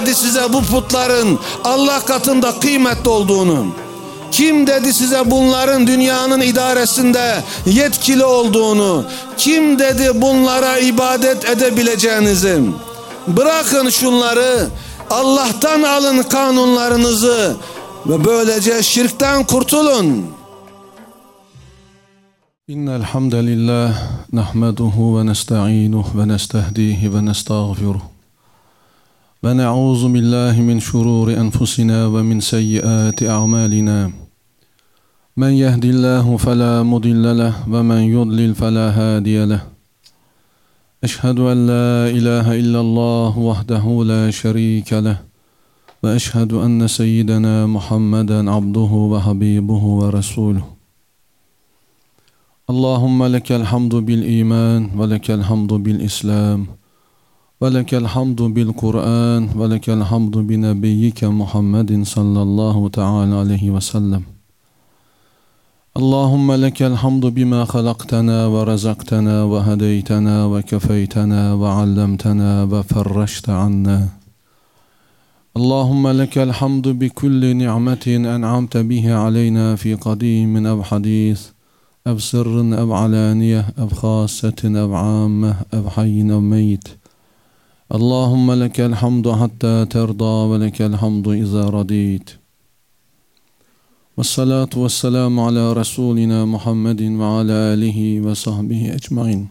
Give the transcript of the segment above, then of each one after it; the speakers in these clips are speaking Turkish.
dedi size bu putların Allah katında kıymetli olduğunu? Kim dedi size bunların dünyanın idaresinde yetkili olduğunu? Kim dedi bunlara ibadet edebileceğinizi? Bırakın şunları, Allah'tan alın kanunlarınızı ve böylece şirkten kurtulun. İnnel hamdalillah nahmeduhu ve nestaînuhu ve nestehdihi ve nestağfiruh. Ve na'ûzu billahi min şurûri enfusina ve min seyyiâti a'mâlina. Men yehdillahu felâ mudille leh ve men yudlil felâ hâdiye leh. Eşhedü en la ilahe illallah vahdehu la şerîke leh. Ve eşhedü enne seyyidena Muhammeden abduhu ve habibuhu ve resuluh. Allahümme lekel hamdu bil iman ve lekel hamdu bil islam ve lekel hamdu bil Kur'an ve lekel hamdu bi nebiyyike Muhammedin sallallahu teala aleyhi ve sellem. Allahümme lekel hamdu bima halaktana ve razaktana ve hedeytana ve kefeytana ve allemtana ve ferreşte anna. Allahümme lekel hamdu bi kulli ni'metin en'amte bihi aleyna fi kadimin ev hadis, ev sırrın ev alaniyeh, ev khassetin ev ammeh, ev hayyin ev meyit. Allahümme lekel hamdu hatta terda ve lekel hamdu iza radit. Vessalatu vesselamu ala Resulina Muhammedin ve ala alihi ve sahbihi ecmain.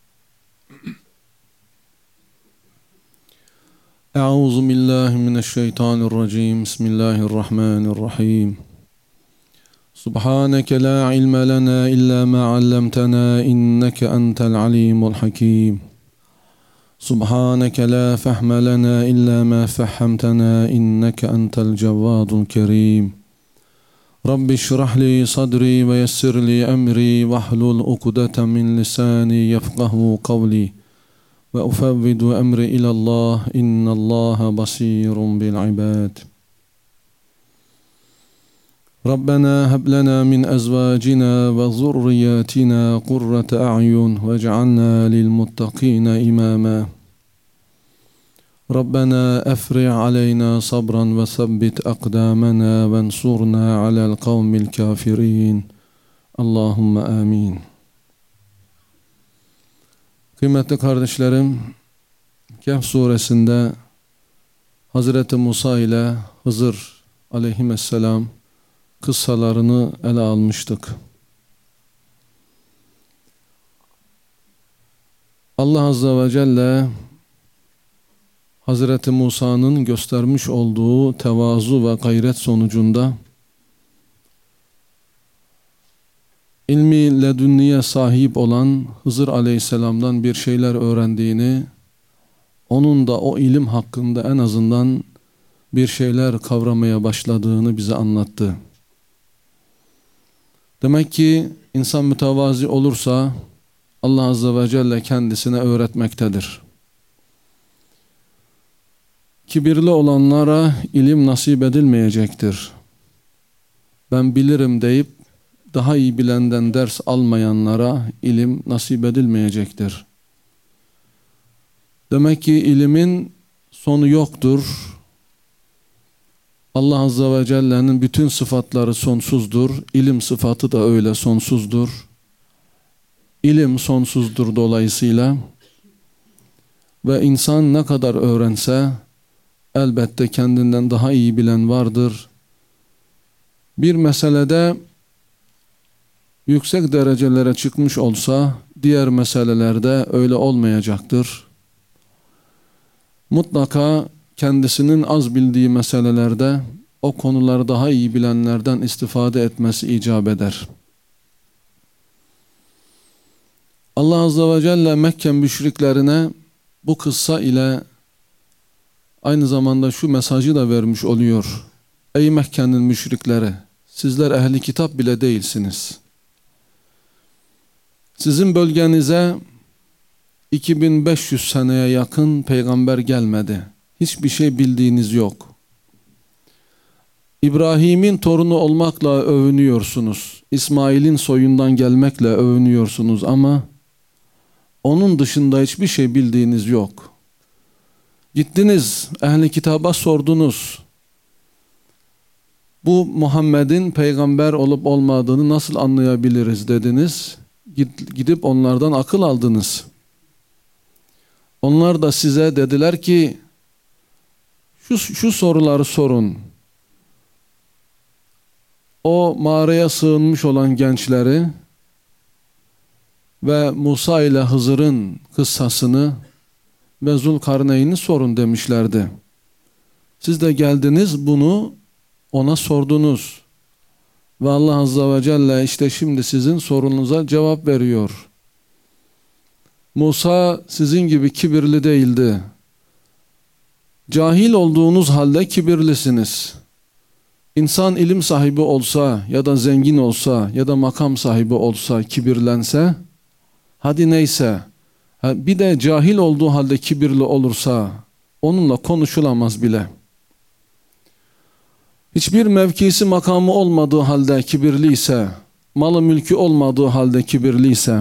Euzu billahi mineşşeytanirracim. Bismillahirrahmanirrahim. Subhaneke la ilme lena illa ma allamtana inneke entel alimul hakim. Subhaneke la fehme lena illa ma fehhamtana inneke entel cevvadul kerim. Rabbi şrah li sadri ve yessir li emri vahlul ukdeten min lisani yefkahu kavli ve ufevvidu emri ilallah innallaha basirun bil ibad. Rabbena heb lena min ezvacina ve zurriyatina kurrate a'yun vec'alna lil muttakina imama. Rabbena efri' aleyna sabran ve sabbit akdamena ve ensurna alel kavmil kafirin. Allahümme amin. Kıymetli kardeşlerim, Kehf suresinde Hazreti Musa ile Hızır aleyhisselam kıssalarını ele almıştık. Allah Azze ve Celle Hazreti Musa'nın göstermiş olduğu tevazu ve gayret sonucunda ilmi ledünniye sahip olan Hızır aleyhisselamdan bir şeyler öğrendiğini, onun da o ilim hakkında en azından bir şeyler kavramaya başladığını bize anlattı. Demek ki insan mütevazi olursa Allah Azze ve Celle kendisine öğretmektedir. Kibirli olanlara ilim nasip edilmeyecektir. Ben bilirim deyip daha iyi bilenden ders almayanlara ilim nasip edilmeyecektir. Demek ki ilimin sonu yoktur. Allah Azze ve Celle'nin bütün sıfatları sonsuzdur. İlim sıfatı da öyle sonsuzdur. İlim sonsuzdur dolayısıyla. Ve insan ne kadar öğrense elbette kendinden daha iyi bilen vardır. Bir meselede yüksek derecelere çıkmış olsa diğer meselelerde öyle olmayacaktır. Mutlaka kendisinin az bildiği meselelerde o konuları daha iyi bilenlerden istifade etmesi icap eder. Allah Azze ve Celle Mekke müşriklerine bu kıssa ile aynı zamanda şu mesajı da vermiş oluyor. Ey Mekke'nin müşrikleri, sizler ehli kitap bile değilsiniz. Sizin bölgenize 2500 seneye yakın peygamber gelmedi. Hiçbir şey bildiğiniz yok. İbrahim'in torunu olmakla övünüyorsunuz. İsmail'in soyundan gelmekle övünüyorsunuz ama onun dışında hiçbir şey bildiğiniz yok. Gittiniz ehli kitaba sordunuz. Bu Muhammed'in peygamber olup olmadığını nasıl anlayabiliriz dediniz. Gidip onlardan akıl aldınız. Onlar da size dediler ki şu soruları sorun. O mağaraya sığınmış olan gençleri ve Musa ile Hızır'ın kıssasını ve Zulkarneyn'i sorun demişlerdi. Siz de geldiniz bunu ona sordunuz. Ve Allah Azze ve Celle işte şimdi sizin sorunuza cevap veriyor. Musa sizin gibi kibirli değildi. Cahil olduğunuz halde kibirlisiniz. İnsan ilim sahibi olsa ya da zengin olsa ya da makam sahibi olsa kibirlense, hadi neyse, bir de cahil olduğu halde kibirli olursa onunla konuşulamaz bile. Hiçbir mevkisi makamı olmadığı halde kibirliyse, malı mülkü olmadığı halde kibirliyse,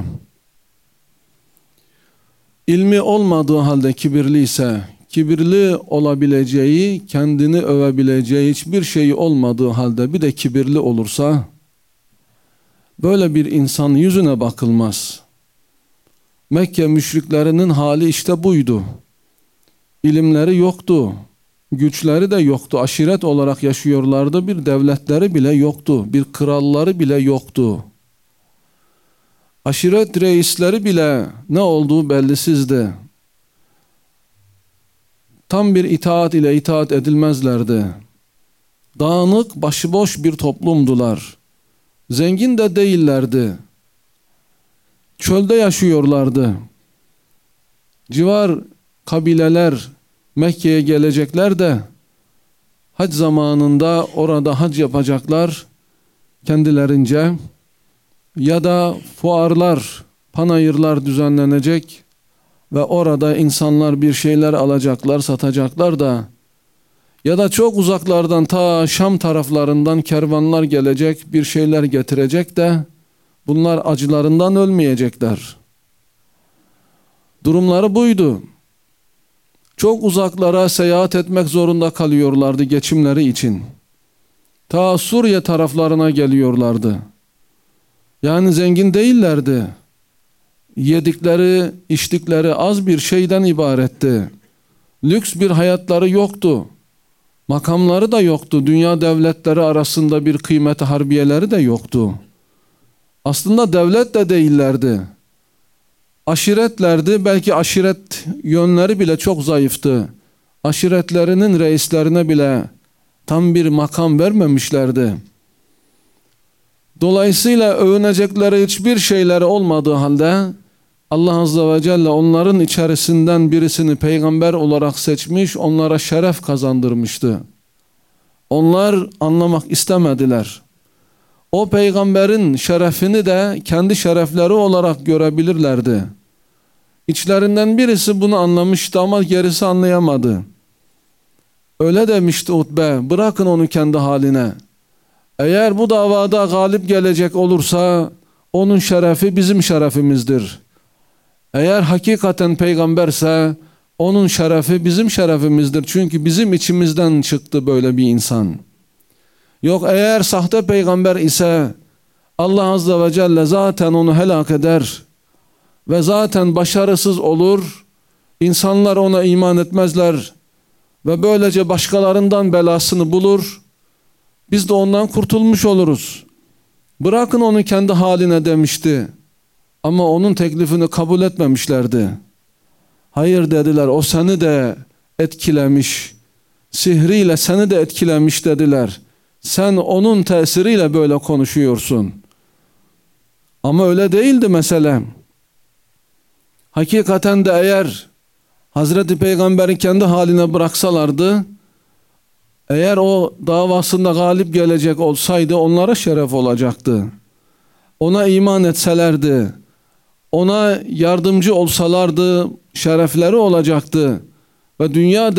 ilmi olmadığı halde kibirliyse, kibirli olabileceği, kendini övebileceği hiçbir şeyi olmadığı halde bir de kibirli olursa, böyle bir insan yüzüne bakılmaz. Mekke müşriklerinin hali işte buydu. İlimleri yoktu, güçleri de yoktu, aşiret olarak yaşıyorlardı, bir devletleri bile yoktu, bir kralları bile yoktu. Aşiret reisleri bile ne olduğu bellisizdi. Tam bir itaat ile itaat edilmezlerdi. Dağınık, başıboş bir toplumdular. Zengin de değillerdi. Çölde yaşıyorlardı. Civar kabileler Mekke'ye gelecekler de hac zamanında orada hac yapacaklar kendilerince, ya da fuarlar, panayırlar düzenlenecek ve orada insanlar bir şeyler alacaklar, satacaklar da, ya da çok uzaklardan ta Şam taraflarından kervanlar gelecek, bir şeyler getirecek de bunlar acılarından ölmeyecekler. Durumları buydu. Çok uzaklara seyahat etmek zorunda kalıyorlardı geçimleri için. Ta Suriye taraflarına geliyorlardı. Yani zengin değillerdi. Yedikleri, içtikleri az bir şeyden ibaretti. Lüks bir hayatları yoktu. Makamları da yoktu. Dünya devletleri arasında bir kıymeti harbiyeleri de yoktu. Aslında devlet de değillerdi. Aşiretlerdi. Belki aşiret yönleri bile çok zayıftı. Aşiretlerinin reislerine bile tam bir makam vermemişlerdi. Dolayısıyla övünecekleri hiçbir şeyleri olmadığı halde Allah Azze ve Celle onların içerisinden birisini peygamber olarak seçmiş, onlara şeref kazandırmıştı. Onlar anlamak istemediler. O peygamberin şerefini de kendi şerefleri olarak görebilirlerdi. İçlerinden birisi bunu anlamıştı ama gerisi anlayamadı. Öyle demişti Utbe, bırakın onu kendi haline. Eğer bu davada galip gelecek olursa onun şerefi bizim şerefimizdir. Eğer hakikaten peygamberse onun şerefi bizim şerefimizdir. Çünkü bizim içimizden çıktı böyle bir insan. Yok eğer sahte peygamber ise Allah Azze ve Celle zaten onu helak eder ve zaten başarısız olur. İnsanlar ona iman etmezler ve böylece başkalarından belasını bulur. Biz de ondan kurtulmuş oluruz. Bırakın onu kendi haline demişti. Ama onun teklifini kabul etmemişlerdi. Hayır dediler, o seni de etkilemiş. Sihriyle seni de etkilemiş dediler. Sen onun tesiriyle böyle konuşuyorsun. Ama öyle değildi mesele. Hakikaten de eğer Hazreti Peygamber'i kendi haline bıraksalardı, eğer o davasında galip gelecek olsaydı onlara şeref olacaktı. Ona iman etselerdi, ona yardımcı olsalardı şerefleri olacaktı ve dünya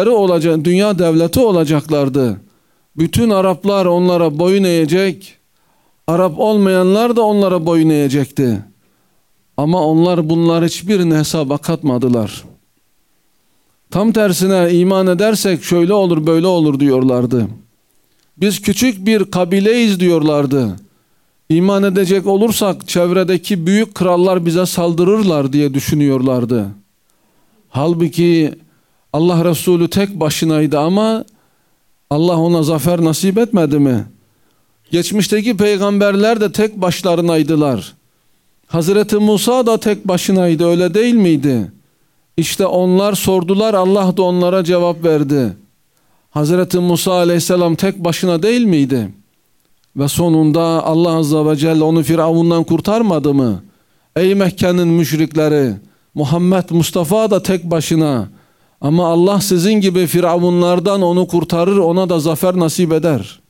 devleti olacaklardı. Bütün Araplar onlara boyun eğecek, Arap olmayanlar da onlara boyun eğecekti. Ama onlar bunlar hiçbirini hesaba katmadılar. Tam tersine iman edersek şöyle olur böyle olur diyorlardı. Biz küçük bir kabileyiz diyorlardı. İman edecek olursak çevredeki büyük krallar bize saldırırlar diye düşünüyorlardı. Halbuki Allah Resulü tek başınaydı ama Allah ona zafer nasip etmedi mi? Geçmişteki peygamberler de tek başlarınaydılar. Hazreti Musa da tek başınaydı, öyle değil miydi? İşte onlar sordular, Allah da onlara cevap verdi. Hazreti Musa aleyhisselam tek başına değil miydi? Ve sonunda Allah azze ve celle onu Firavundan kurtarmadı mı? Ey Mekke'nin müşrikleri, Muhammed Mustafa da tek başına. Ama Allah sizin gibi Firavunlardan onu kurtarır, ona da zafer nasip eder.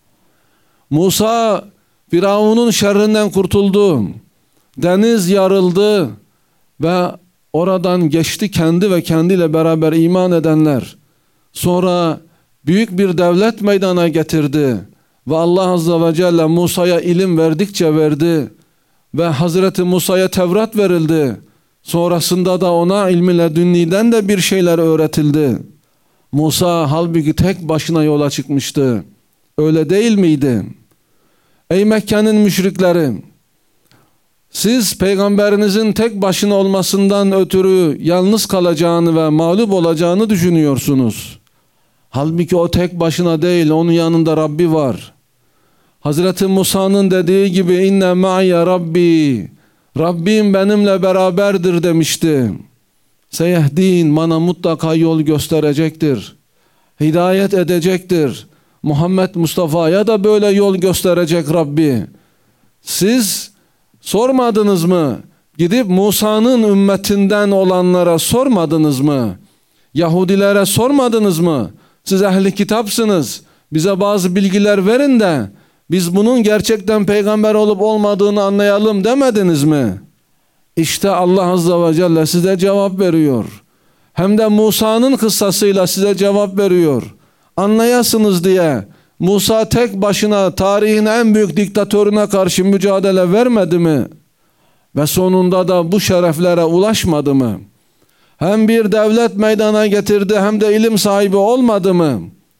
Musa Firavun'un şerrinden kurtuldu. Deniz yarıldı ve oradan geçti kendi ve kendiyle beraber iman edenler. Sonra büyük bir devlet meydana getirdi. Ve Allah azze ve celle Musa'ya ilim verdikçe verdi. Ve Hazreti Musa'ya Tevrat verildi. Sonrasında da ona ilmi ledünniden de bir şeyler öğretildi. Musa halbuki tek başına yola çıkmıştı. Öyle değil miydi? Ey Mekke'nin müşrikleri! Siz peygamberinizin tek başına olmasından ötürü yalnız kalacağını ve mağlup olacağını düşünüyorsunuz. Halbuki o tek başına değil, onun yanında Rabbi var. Hazreti Musa'nın dediği gibi inne ma'ya Rabbi, Rabbim benimle beraberdir demişti. Seyehdin, bana mutlaka yol gösterecektir. Hidayet edecektir. Muhammed Mustafa'ya da böyle yol gösterecek Rabbi. Siz sormadınız mı? Gidip Musa'nın ümmetinden olanlara sormadınız mı? Yahudilere sormadınız mı? Siz ehli kitapsınız. Bize bazı bilgiler verin de biz bunun gerçekten peygamber olup olmadığını anlayalım demediniz mi? İşte Allah azze ve celle size cevap veriyor. Hem de Musa'nın kıssasıyla size cevap veriyor. Anlayasınız diye. Musa tek başına tarihin en büyük diktatörüne karşı mücadele vermedi mi? Ve sonunda da bu şereflere ulaşmadı mı? Hem bir devlet meydana getirdi hem de ilim sahibi olmadı mı?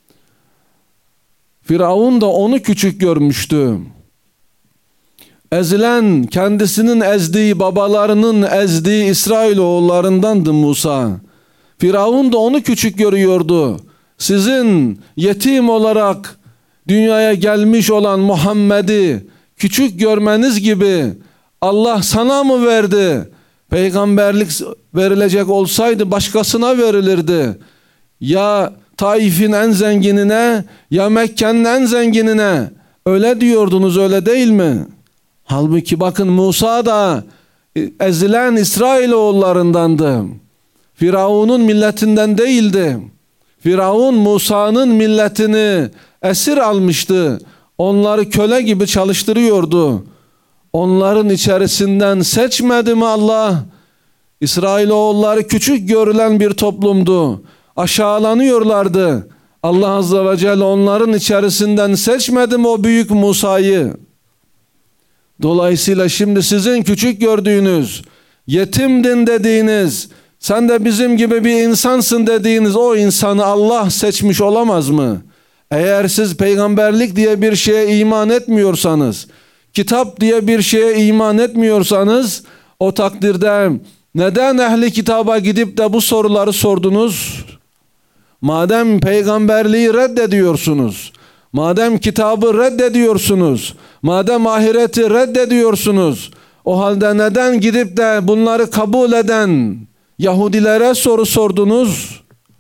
Firavun da onu küçük görmüştü. Ezilen, kendisinin ezdiği, babalarının ezdiği İsrailoğullarındandı Musa. Firavun da onu küçük görüyordu. Sizin yetim olarak dünyaya gelmiş olan Muhammed'i küçük görmeniz gibi Allah sana mı verdi? Peygamberlik verilecek olsaydı başkasına verilirdi. Ya Taif'in en zenginine ya Mekke'nin en zenginine. Öyle diyordunuz, öyle değil mi? Halbuki bakın Musa da ezilen İsrailoğullarındandı. Firavun'un milletinden değildi. Firavun Musa'nın milletini esir almıştı. Onları köle gibi çalıştırıyordu. Onların içerisinden seçmedi mi Allah? İsrailoğulları küçük görülen bir toplumdu. Aşağılanıyorlardı. Allah azze ve celle onların içerisinden seçmedi mi o büyük Musa'yı? Dolayısıyla şimdi sizin küçük gördüğünüz, yetimdin dediğiniz, sen de bizim gibi bir insansın dediğiniz o insanı Allah seçmiş olamaz mı? Eğer siz peygamberlik diye bir şeye iman etmiyorsanız, kitap diye bir şeye iman etmiyorsanız, o takdirde neden ehli kitaba gidip de bu soruları sordunuz? Madem peygamberliği reddediyorsunuz, madem kitabı reddediyorsunuz, madem ahireti reddediyorsunuz, o halde neden gidip de bunları kabul eden Yahudilere soru sordunuz?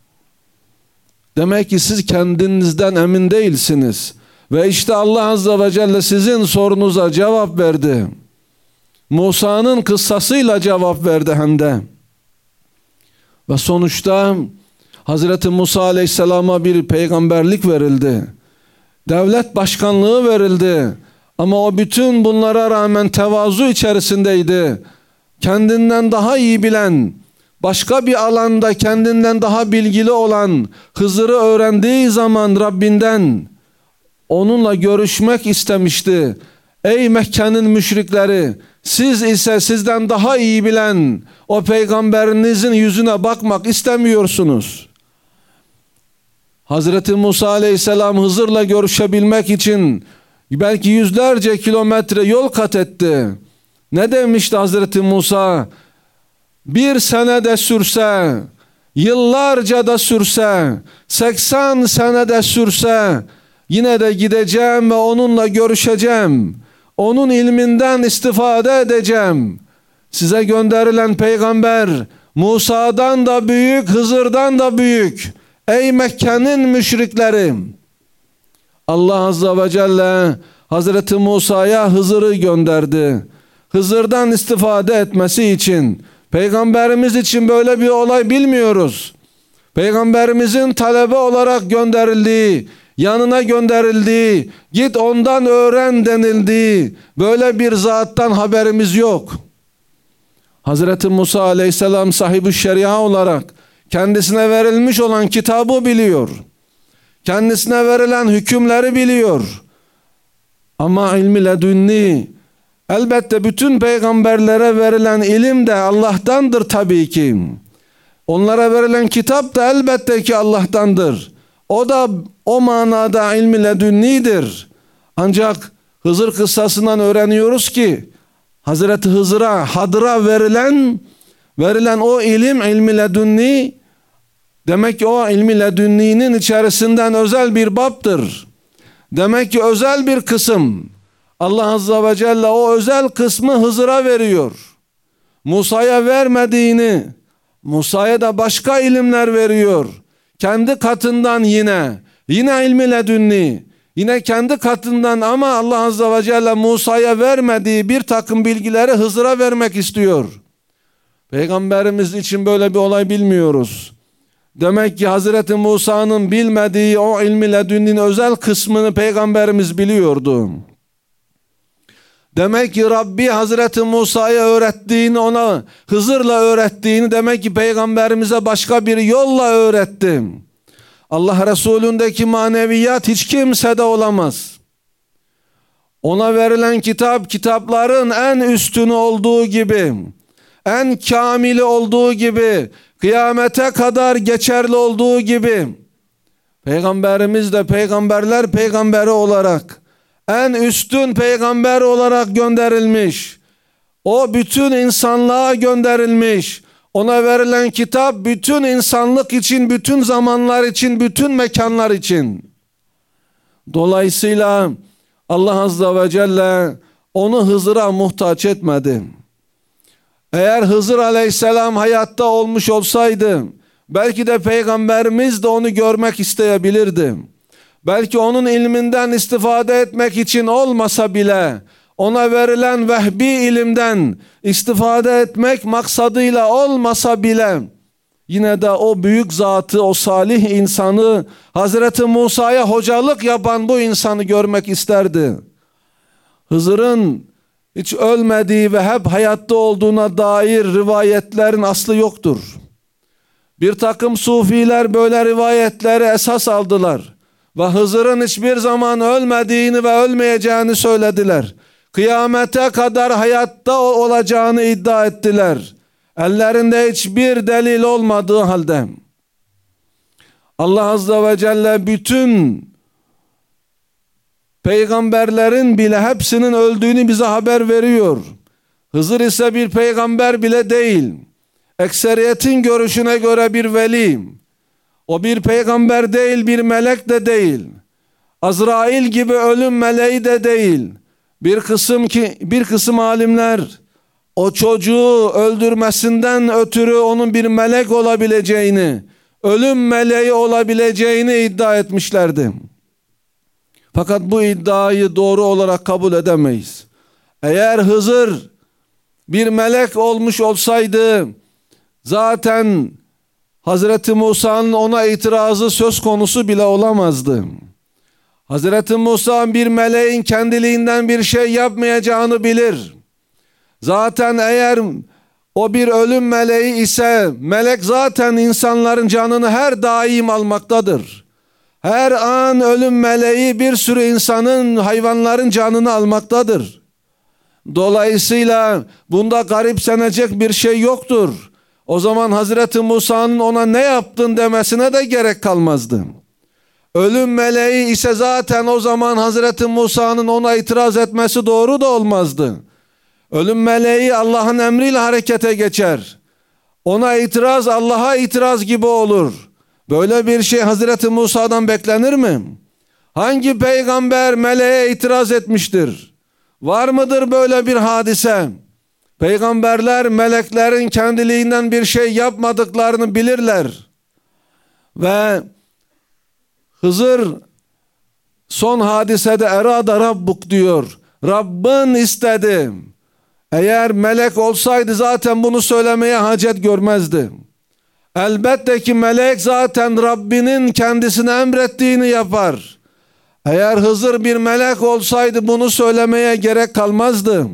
Demek ki siz kendinizden emin değilsiniz. Ve işte Allah azze ve celle sizin sorunuza cevap verdi. Musa'nın kıssasıyla cevap verdi hem de. Ve sonuçta Hazreti Musa aleyhisselama bir peygamberlik verildi. Devlet başkanlığı verildi. Ama o bütün bunlara rağmen tevazu içerisindeydi. Kendinden daha iyi bilen, başka bir alanda kendinden daha bilgili olan Hızır'ı öğrendiği zaman Rabbinden onunla görüşmek istemişti. Ey Mekke'nin müşrikleri, Siz ise sizden daha iyi bilen o peygamberinizin yüzüne bakmak istemiyorsunuz. Hazreti Musa aleyhisselam Hızır'la görüşebilmek için belki yüzlerce kilometre yol kat etti. Ne demişti Hazreti Musa? Bir sene de sürse, yıllarca da sürse, 80 sene de sürse yine de gideceğim ve onunla görüşeceğim. Onun ilminden istifade edeceğim. Size gönderilen peygamber Musa'dan da büyük, Hızır'dan da büyük. Ey Mekke'nin müşrikleri! Allah Azze ve Celle Hazreti Musa'ya Hızır'ı gönderdi. Hızır'dan istifade etmesi için. Peygamberimiz için böyle bir olay bilmiyoruz. Peygamberimizin talebe olarak gönderildiği, yanına gönderildiği, git ondan öğren denildiği böyle bir zattan haberimiz yok. Hazreti Musa aleyhisselam sahibi şeria olarak kendisine verilmiş olan kitabı biliyor. Kendisine verilen hükümleri biliyor. Ama ilmi ledünni, elbette bütün peygamberlere verilen ilim de Allah'tandır tabii ki. Onlara verilen kitap da elbette ki Allah'tandır. O da o manada ilmi ledünnidir. Ancak Hızır kıssasından öğreniyoruz ki Hazreti Hızır'a, Hadır'a verilen o ilim, ilmi ledünni, demek ki o ilmi ledünninin içerisinden özel bir baptır. Demek ki özel bir kısım. Allah Azze ve Celle o özel kısmı Hızır'a veriyor. Musa'ya vermediğini, Musa'ya da başka ilimler veriyor. Kendi katından yine ilmi ledünni, yine kendi katından, ama Allah Azze ve Celle Musa'ya vermediği bir takım bilgileri Hızır'a vermek istiyor. Peygamberimiz için böyle bir olay bilmiyoruz. Demek ki Hazreti Musa'nın bilmediği o ilmi ledünnin özel kısmını Peygamberimiz biliyordu. Demek ki Rabbi Hazreti Musa'ya öğrettiğini, ona Hızır'la öğrettiğini demek ki Peygamberimize başka bir yolla öğretti. Allah Resulündeki maneviyat hiç kimsede olamaz. Ona verilen kitap, kitapların en üstünü olduğu gibi, en kamili olduğu gibi, kıyamete kadar geçerli olduğu gibi, Peygamberimiz de peygamberler peygamberi olarak, en üstün peygamber olarak gönderilmiş. O bütün insanlığa gönderilmiş. Ona verilen kitap bütün insanlık için, bütün zamanlar için, bütün mekanlar için. Dolayısıyla Allah Azze ve Celle onu Hızır'a muhtaç etmedi. Eğer Hızır aleyhisselam hayatta olmuş olsaydı, belki de Peygamberimiz de onu görmek isteyebilirdi. Belki onun ilminden istifade etmek için olmasa bile, ona verilen vehbi ilimden istifade etmek maksadıyla olmasa bile, yine de o büyük zatı, o salih insanı, Hazreti Musa'ya hocalık yapan bu insanı görmek isterdi. Hızır'ın hiç ölmediği ve hep hayatta olduğuna dair rivayetlerin aslı yoktur. Bir takım sufiler böyle rivayetleri esas aldılar ve Hızır'ın hiçbir zaman ölmediğini ve ölmeyeceğini söylediler. Kıyamete kadar hayatta olacağını iddia ettiler. Ellerinde hiçbir delil olmadığı halde. Allah Azze ve Celle bütün peygamberlerin bile hepsinin öldüğünü bize haber veriyor. Hızır ise bir peygamber bile değil. Ekseriyetin görüşüne göre bir veli. O bir peygamber değil, bir melek de değil. Azrail gibi ölüm meleği de değil. Bir kısım alimler o çocuğu öldürmesinden ötürü onun bir melek olabileceğini, ölüm meleği olabileceğini iddia etmişlerdi. Fakat bu iddiayı doğru olarak kabul edemeyiz. Eğer Hızır bir melek olmuş olsaydı, zaten Hazreti Musa'nın ona itirazı söz konusu bile olamazdı. Hazreti Musa bir meleğin kendiliğinden bir şey yapmayacağını bilir. Zaten eğer o bir ölüm meleği ise, melek zaten insanların canını her daim almaktadır. Her an ölüm meleği bir sürü insanın, hayvanların canını almaktadır. Dolayısıyla bunda garipsenecek bir şey yoktur. O zaman Hazreti Musa'nın ona ne yaptın demesine de gerek kalmazdı. Ölüm meleği ise zaten o zaman Hazreti Musa'nın ona itiraz etmesi doğru da olmazdı. Ölüm meleği Allah'ın emriyle harekete geçer. Ona itiraz Allah'a itiraz gibi olur. Böyle bir şey Hazreti Musa'dan beklenir mi? Hangi peygamber meleğe itiraz etmiştir? Var mıdır böyle bir hadise? Peygamberler meleklerin kendiliğinden bir şey yapmadıklarını bilirler. Ve Hızır son hadisede erada Rabbuk diyor. Rabbin istedi. Eğer melek olsaydı zaten bunu söylemeye hacet görmezdi. Elbette ki melek zaten Rabbinin kendisine emrettiğini yapar. Eğer Hızır bir melek olsaydı bunu söylemeye gerek kalmazdı.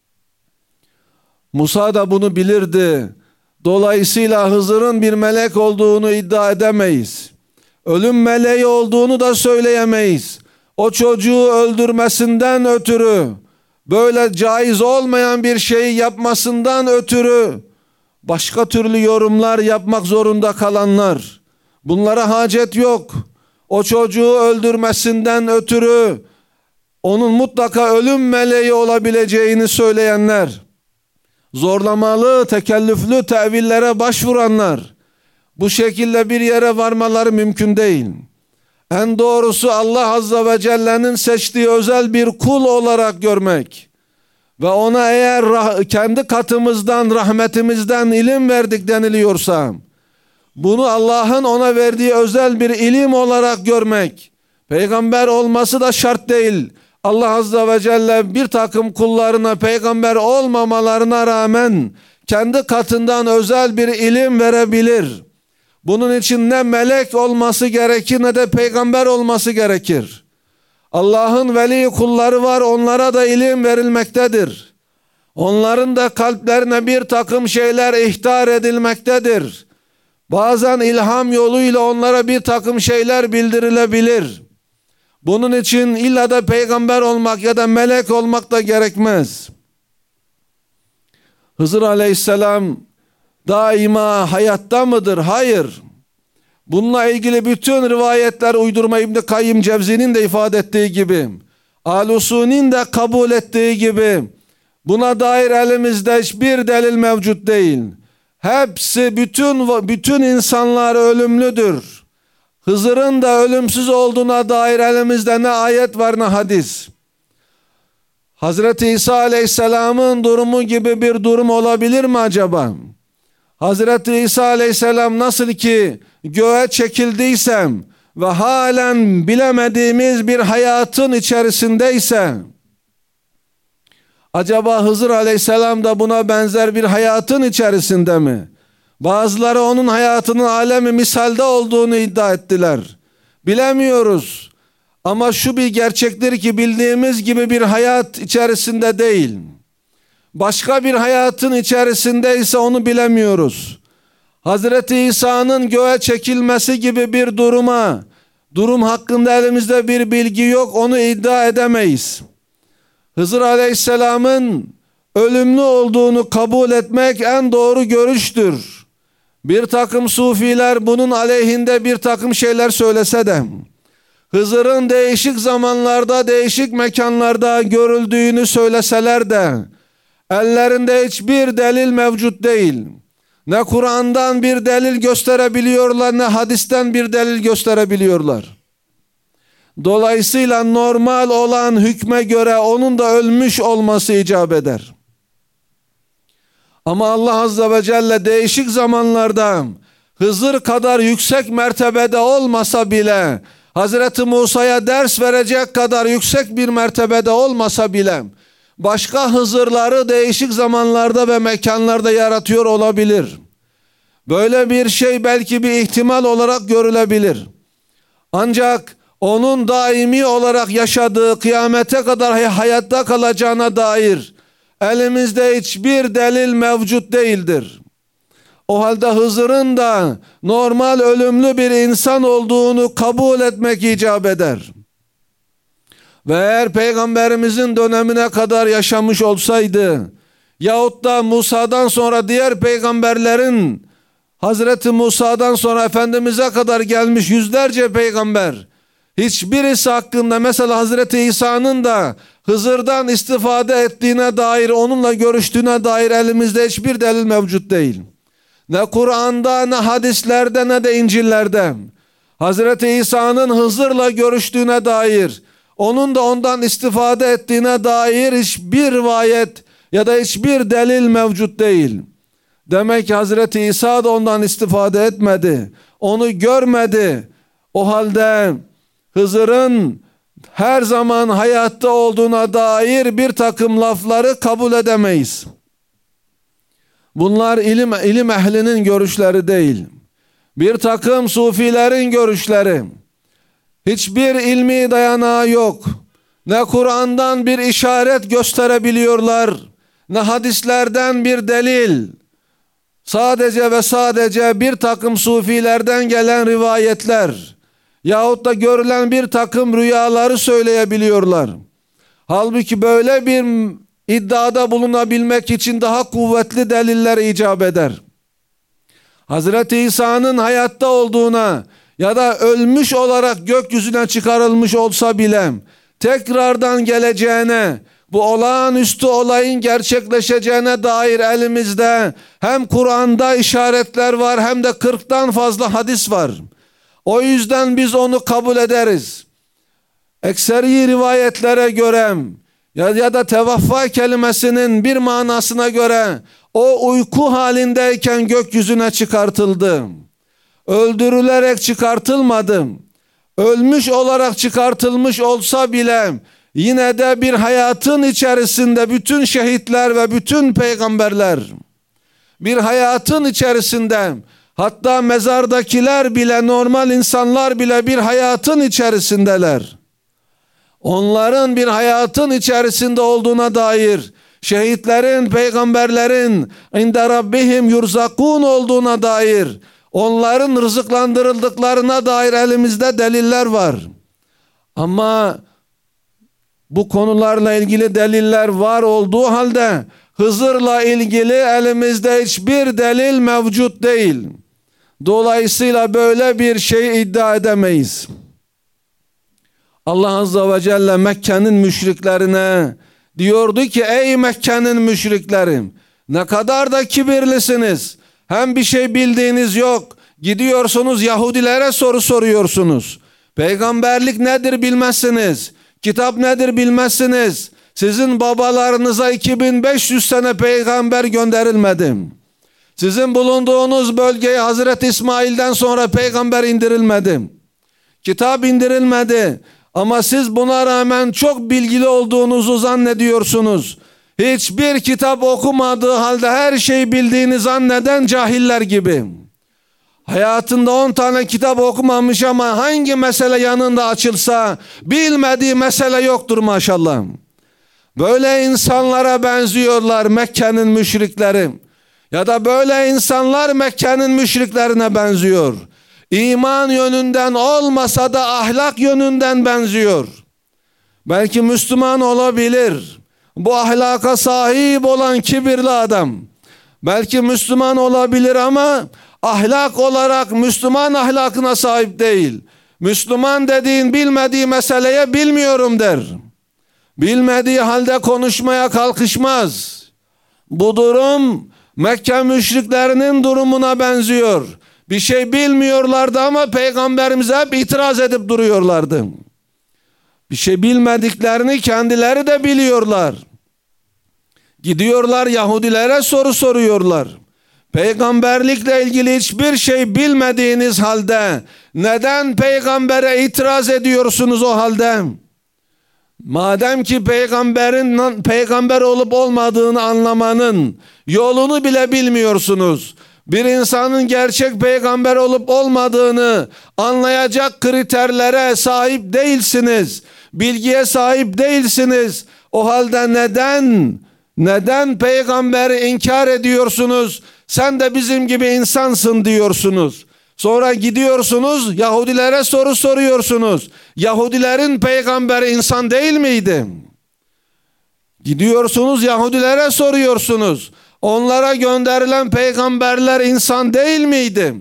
Musa da bunu bilirdi. Dolayısıyla Hızır'ın bir melek olduğunu iddia edemeyiz. Ölüm meleği olduğunu da söyleyemeyiz. O çocuğu öldürmesinden ötürü, böyle caiz olmayan bir şeyi yapmasından ötürü başka türlü yorumlar yapmak zorunda kalanlar, bunlara hacet yok. O çocuğu öldürmesinden ötürü onun mutlaka ölüm meleği olabileceğini söyleyenler, zorlamalı, tekellüflü tevillere başvuranlar, bu şekilde bir yere varmaları mümkün değil. En doğrusu Allah Azze ve Celle'nin seçtiği özel bir kul olarak görmek ve ona eğer kendi katımızdan, rahmetimizden ilim verdik deniliyorsa, bunu Allah'ın ona verdiği özel bir ilim olarak görmek, peygamber olması da şart değil. Allah Azze ve Celle bir takım kullarına peygamber olmamalarına rağmen kendi katından özel bir ilim verebilir. Bunun için ne melek olması gerekir ne de peygamber olması gerekir. Allah'ın veli kulları var, onlara da ilim verilmektedir. Onların da kalplerine bir takım şeyler ihtar edilmektedir. Bazen ilham yoluyla onlara bir takım şeyler bildirilebilir. Bunun için illa da peygamber olmak ya da melek olmak da gerekmez. Hızır Aleyhisselam daima hayatta mıdır? Hayır. Bununla ilgili bütün rivayetler uydurma, İbn-i Kayyim Cevzi'nin de ifade ettiği gibi, Al-Usuni'nin de kabul ettiği gibi, buna dair elimizde hiçbir delil mevcut değil. Hepsi, bütün insanlar ölümlüdür. Hızır'ın da ölümsüz olduğuna dair elimizde ne ayet var ne hadis. Hazreti İsa Aleyhisselam'ın durumu gibi bir durum olabilir mi acaba? Hazreti İsa Aleyhisselam nasıl ki göğe çekildiysem ve halen bilemediğimiz bir hayatın içerisindeyse, acaba Hızır Aleyhisselam da buna benzer bir hayatın içerisinde mi? Bazıları onun hayatının alemi misalde olduğunu iddia ettiler. Bilemiyoruz. Ama şu bir gerçektir ki bildiğimiz gibi bir hayat içerisinde değil. Başka bir hayatın içerisindeyse onu bilemiyoruz. Hazreti İsa'nın göğe çekilmesi gibi bir durum hakkında elimizde bir bilgi yok, onu iddia edemeyiz. Hızır Aleyhisselam'ın ölümlü olduğunu kabul etmek en doğru görüştür. Bir takım sufiler bunun aleyhinde bir takım şeyler söylese de, Hızır'ın değişik zamanlarda, değişik mekanlarda görüldüğünü söyleseler de, ellerinde hiçbir delil mevcut değil. Ne Kur'an'dan bir delil gösterebiliyorlar, ne hadisten bir delil gösterebiliyorlar. Dolayısıyla normal olan hükme göre onun da ölmüş olması icap eder. Ama Allah Azze ve Celle değişik zamanlarda Hızır kadar yüksek mertebede olmasa bile, Hazreti Musa'ya ders verecek kadar yüksek bir mertebede olmasa bile, başka Hızırları değişik zamanlarda ve mekanlarda yaratıyor olabilir. Böyle bir şey belki bir ihtimal olarak görülebilir. Ancak onun daimi olarak yaşadığı, kıyamete kadar hayatta kalacağına dair elimizde hiçbir delil mevcut değildir. O halde Hızır'ın da normal ölümlü bir insan olduğunu kabul etmek icap eder. ve eğer Peygamberimizin dönemine kadar yaşamış olsaydı yahut da Musa'dan sonra diğer peygamberlerin, Hazreti Musa'dan sonra Efendimiz'e kadar gelmiş yüzlerce peygamber, hiçbirisi hakkında, mesela Hazreti İsa'nın da Hızır'dan istifade ettiğine dair, onunla görüştüğüne dair elimizde hiçbir delil mevcut değil. Ne Kur'an'da, ne hadislerde, ne de İncil'lerde Hazreti İsa'nın Hızır'la görüştüğüne dair, onun da ondan istifade ettiğine dair hiçbir rivayet ya da hiçbir delil mevcut değil. Demek ki Hazreti İsa da ondan istifade etmedi, onu görmedi. O halde Hızır'ın her zaman hayatta olduğuna dair bir takım lafları kabul edemeyiz. Bunlar ilim ehlinin görüşleri değil. Bir takım sufilerin görüşleri. Hiçbir ilmi dayanağı yok. Ne Kur'an'dan bir işaret gösterebiliyorlar, ne hadislerden bir delil. Sadece ve sadece bir takım sufilerden gelen rivayetler yahut da görülen bir takım rüyaları söyleyebiliyorlar. Halbuki böyle bir iddiada bulunabilmek için daha kuvvetli deliller icap eder. Hazreti İsa'nın hayatta olduğuna ya da ölmüş olarak gökyüzüne çıkarılmış olsa bile tekrardan geleceğine, bu olağanüstü olayın gerçekleşeceğine dair elimizde hem Kur'an'da işaretler var hem de 40'tan fazla hadis var. O yüzden biz onu kabul ederiz. Ekseri rivayetlere göre ya da tevaffa kelimesinin bir manasına göre o uyku halindeyken gökyüzüne çıkartıldı. Öldürülerek çıkartılmadı. Ölmüş olarak çıkartılmış olsa bile yine de bir hayatın içerisinde bütün şehitler ve bütün peygamberler bir hayatın içerisinde, hatta mezardakiler bile, normal insanlar bile bir hayatın içerisindeler. Onların bir hayatın içerisinde olduğuna dair, şehitlerin, peygamberlerin inde rabbihim yurzakun olduğuna dair, onların rızıklandırıldıklarına dair elimizde deliller var. Ama bu konularla ilgili deliller var olduğu halde Hızır'la ilgili elimizde hiçbir delil mevcut değil. Dolayısıyla böyle bir şey iddia edemeyiz. Allah Azze ve Celle Mekke'nin müşriklerine diyordu ki, ey Mekke'nin müşrikleri, ne kadar da kibirlisiniz. Hem bir şey bildiğiniz yok. Gidiyorsunuz Yahudilere soru soruyorsunuz. Peygamberlik nedir bilmezsiniz. Kitap nedir bilmezsiniz. Sizin babalarınıza 2500 sene peygamber gönderilmedi. Sizin bulunduğunuz bölgeye Hazreti İsmail'den sonra peygamber indirilmedi. Kitap indirilmedi. Ama siz buna rağmen çok bilgili olduğunuzu zannediyorsunuz. Hiçbir kitap okumadığı halde her şeyi bildiğini zanneden cahiller gibi. Hayatında 10 tane kitap okumamış ama hangi mesele yanında açılsa bilmediği mesele yoktur maşallah. Böyle insanlara benziyorlar Mekke'nin müşrikleri. Ya da böyle insanlar Mekke'nin müşriklerine benziyor. İman yönünden olmasa da ahlak yönünden benziyor. Belki Müslüman olabilir. Bu ahlaka sahip olan kibirli adam. Belki Müslüman olabilir ama ahlak olarak Müslüman ahlakına sahip değil. Müslüman dediğin bilmediği meseleye bilmiyorum der. Bilmediği halde konuşmaya kalkışmaz. Bu durum Mekke müşriklerinin durumuna benziyor. Bir şey bilmiyorlardı ama peygamberimize hep itiraz edip duruyorlardı. Bir şey bilmediklerini kendileri de biliyorlar. Gidiyorlar Yahudilere soru soruyorlar. Peygamberlikle ilgili hiçbir şey bilmediğiniz halde neden peygambere itiraz ediyorsunuz o halde? Madem ki peygamberin peygamber olup olmadığını anlamanın yolunu bile bilmiyorsunuz. Bir insanın gerçek peygamber olup olmadığını anlayacak kriterlere sahip değilsiniz. Bilgiye sahip değilsiniz. O halde neden peygamberi inkar ediyorsunuz? Sen de bizim gibi insansın diyorsunuz. Sonra gidiyorsunuz Yahudilere soru soruyorsunuz. Yahudilerin peygamberi insan değil miydi? Gidiyorsunuz Yahudilere soruyorsunuz. Onlara gönderilen peygamberler insan değil miydi?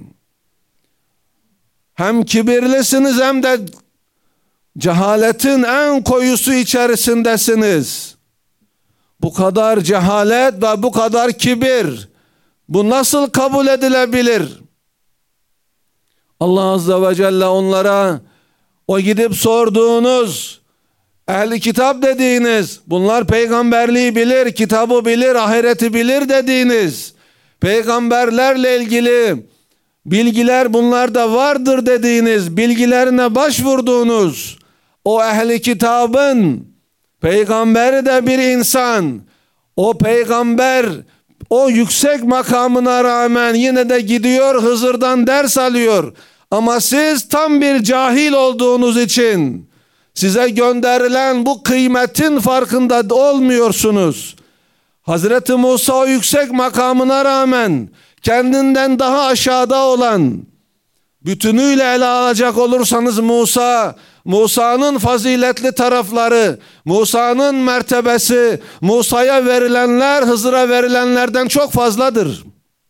Hem kibirlisiniz hem de cehaletin en koyusu içerisindesiniz. Bu kadar cehalet ve bu kadar kibir, bu nasıl kabul edilebilir? Allah Azze ve Celle onlara o gidip sorduğunuz, ehli kitap dediğiniz, bunlar peygamberliği bilir, kitabı bilir, ahireti bilir dediğiniz, peygamberlerle ilgili bilgiler bunlarda vardır dediğiniz, bilgilerine başvurduğunuz o ehli kitabın peygamberi de bir insan. O peygamber o yüksek makamına rağmen yine de gidiyor Hızır'dan ders alıyor. Ama siz tam bir cahil olduğunuz için size gönderilen bu kıymetin farkında olmuyorsunuz. Hazreti Musa o yüksek makamına rağmen kendinden daha aşağıda olan, bütünüyle ele alacak olursanız Musa'nın faziletli tarafları, Musa'nın mertebesi, Musa'ya verilenler Hızır'a verilenlerden çok fazladır.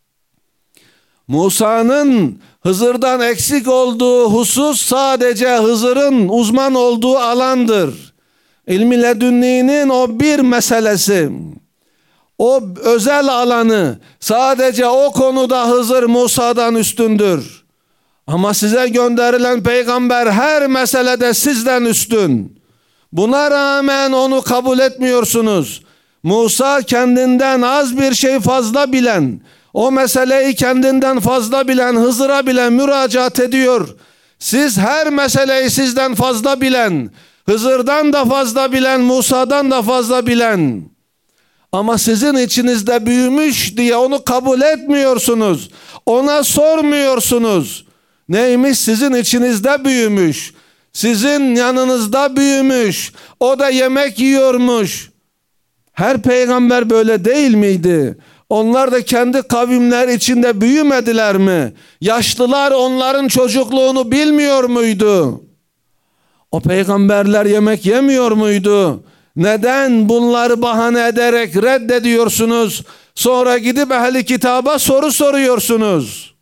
Musa'nın Hızır'dan eksik olduğu husus sadece Hızır'ın uzman olduğu alandır. İlmi ledünniğinin o bir meselesi, o özel alanı, sadece o konuda Hızır Musa'dan üstündür. Ama size gönderilen peygamber her meselede sizden üstün. Buna rağmen onu kabul etmiyorsunuz. Musa kendinden az bir şey fazla bilen, o meseleyi kendinden fazla bilen Hızır'a bile müracaat ediyor. Siz her meseleyi sizden fazla bilen, Hızır'dan da fazla bilen, Musa'dan da fazla bilen, ama sizin içinizde büyümüş diye onu kabul etmiyorsunuz. Ona sormuyorsunuz. Neymiş? Sizin içinizde büyümüş. Sizin yanınızda büyümüş. O da yemek yiyormuş. Her peygamber böyle değil miydi? Onlar da kendi kavimler içinde büyümediler mi? Yaşlılar onların çocukluğunu bilmiyor muydu? O peygamberler yemek yemiyor muydu? Neden bunları bahane ederek reddediyorsunuz? Sonra gidip ehli kitaba soru soruyorsunuz.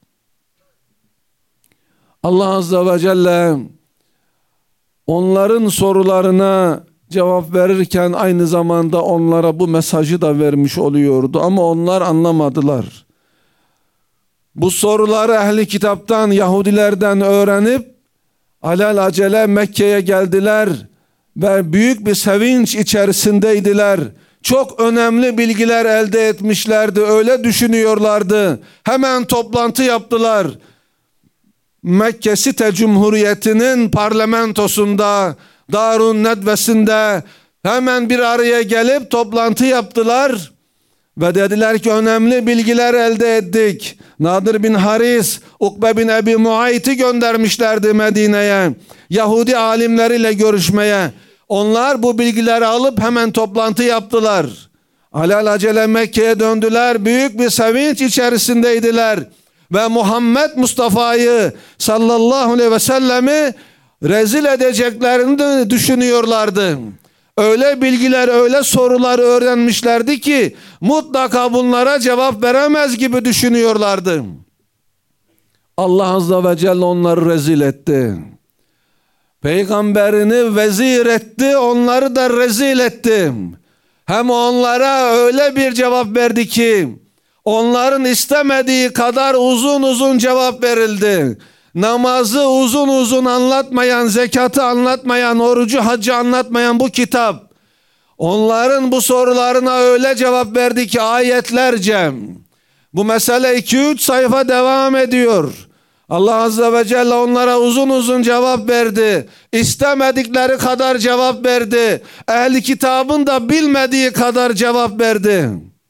Allah Azze ve Celle onların sorularına cevap verirken aynı zamanda onlara bu mesajı da vermiş oluyordu. Ama onlar anlamadılar. Bu soruları ehli kitaptan, Yahudilerden öğrenip alelacele Mekke'ye geldiler ve büyük bir sevinç içerisindeydiler. Çok önemli bilgiler elde etmişlerdi, öyle düşünüyorlardı. Hemen toplantı yaptılar. Mekke Site Cumhuriyeti'nin parlamentosunda, Darun Nedvesi'nde hemen bir araya gelip toplantı yaptılar ve dediler ki önemli bilgiler elde ettik. Nadir bin Haris, Ukbe bin Ebi Muayt'i göndermişlerdi Medine'ye, Yahudi alimleriyle görüşmeye. Onlar bu bilgileri alıp hemen toplantı yaptılar. Alelacele Mekke'ye döndüler, büyük bir sevinç içerisindeydiler. Ve Muhammed Mustafa'yı sallallahu aleyhi ve sellemi rezil edeceklerini düşünüyorlardı. Öyle bilgiler, öyle sorular öğrenmişlerdi ki mutlaka bunlara cevap veremez gibi düşünüyorlardı. Allah Azze ve Celle onları rezil etti. Peygamberini vezir etti, onları da rezil etti. Hem onlara öyle bir cevap verdi ki onların istemediği kadar uzun uzun cevap verildi. Namazı uzun uzun anlatmayan, zekatı anlatmayan, orucu, haccı anlatmayan bu kitap onların bu sorularına öyle cevap verdi ki ayetlerce. Bu mesele 2-3 sayfa devam ediyor. Allah Azze ve Celle onlara uzun uzun cevap verdi. İstemedikleri kadar cevap verdi. Ehli kitabın da bilmediği kadar cevap verdi.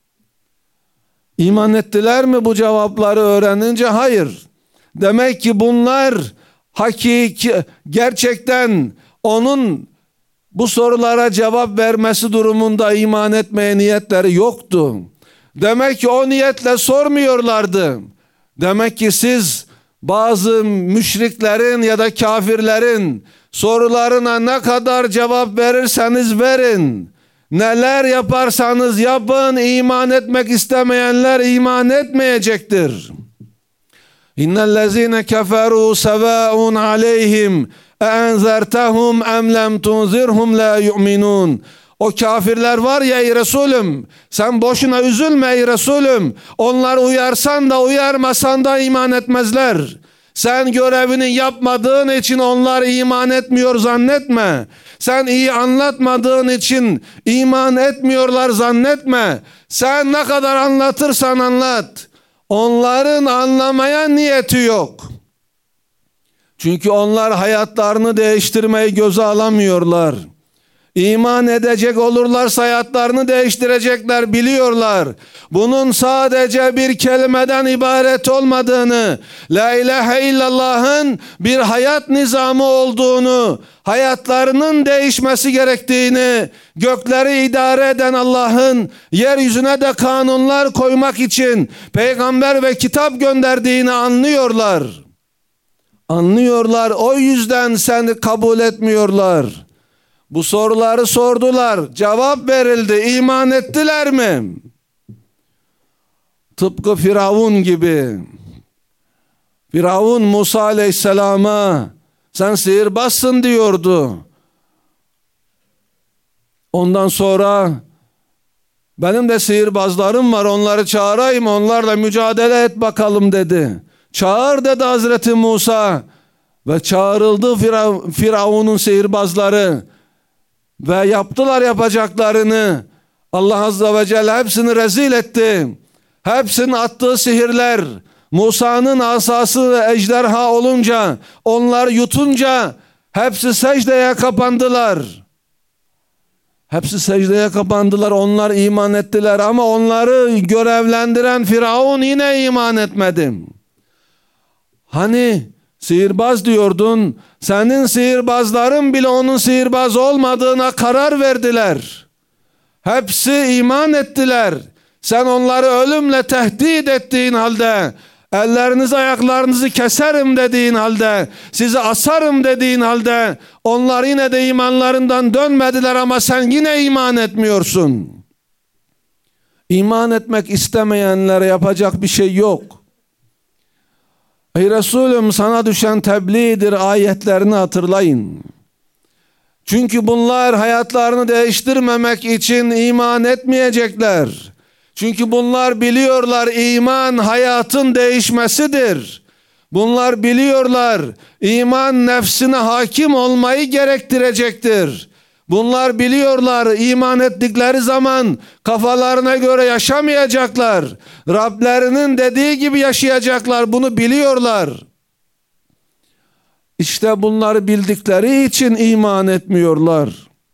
İman ettiler mi bu cevapları öğrenince? Hayır. Demek ki bunlar gerçekten onun bu sorulara cevap vermesi durumunda iman etmeye niyetleri yoktu. Demek ki o niyetle sormuyorlardı. Demek ki siz bazı müşriklerin ya da kafirlerin sorularına ne kadar cevap verirseniz verin, neler yaparsanız yapın, iman etmek istemeyenler iman etmeyecektir. İnnellezîne keferû sevâun aleyhim enzertehum em lem tunzirhum la yu'minun. O kafirler var ya ey Resulüm, sen boşuna üzülme ey Resulüm. Onlar uyarsan da uyarmasan da iman etmezler. Sen görevini yapmadığın için onlar iman etmiyor zannetme. Sen iyi anlatmadığın için iman etmiyorlar zannetme. Sen ne kadar anlatırsan anlat, onların anlamaya niyeti yok. Çünkü onlar hayatlarını değiştirmeyi göze alamıyorlar. İman edecek olurlarsa hayatlarını değiştirecekler, biliyorlar. Bunun sadece bir kelimeden ibaret olmadığını, La ilahe illallah'ın bir hayat nizamı olduğunu, hayatlarının değişmesi gerektiğini, gökleri idare eden Allah'ın yeryüzüne de kanunlar koymak için peygamber ve kitap gönderdiğini anlıyorlar. Anlıyorlar, o yüzden seni kabul etmiyorlar. Bu soruları sordular, cevap verildi, iman ettiler mi? Tıpkı Firavun gibi. Firavun Musa aleyhisselama sen sihirbazsın diyordu. Ondan sonra benim de sihirbazlarım var, onları çağırayım, onlarla mücadele et bakalım dedi. Çağır dedi Hazreti Musa ve çağrıldı Firavun'un sihirbazları ve yaptılar yapacaklarını. Allah Azze ve Celle hepsini rezil etti. Hepsinin attığı sihirler, Musa'nın asası ejderha olunca, onlar yutunca hepsi secdeye kapandılar. Hepsi secdeye kapandılar, onlar iman ettiler ama onları görevlendiren Firavun yine iman etmedi. Hani sihirbaz diyordun, senin sihirbazların bile onun sihirbaz olmadığına karar verdiler. Hepsi iman ettiler. Sen onları ölümle tehdit ettiğin halde, ellerinizi ayaklarınızı keserim dediğin halde, sizi asarım dediğin halde, onlar yine de imanlarından dönmediler ama sen yine iman etmiyorsun. İman etmek istemeyenlere yapacak bir şey yok. Ey Resulüm, sana düşen tebliğdir ayetlerini hatırlayın. Çünkü bunlar hayatlarını değiştirmemek için iman etmeyecekler. Çünkü bunlar biliyorlar iman hayatın değişmesidir. Bunlar biliyorlar iman nefsine hakim olmayı gerektirecektir. Bunlar biliyorlar iman ettikleri zaman kafalarına göre yaşamayacaklar. Rablerinin dediği gibi yaşayacaklar, bunu biliyorlar. İşte bunları bildikleri için iman etmiyorlar.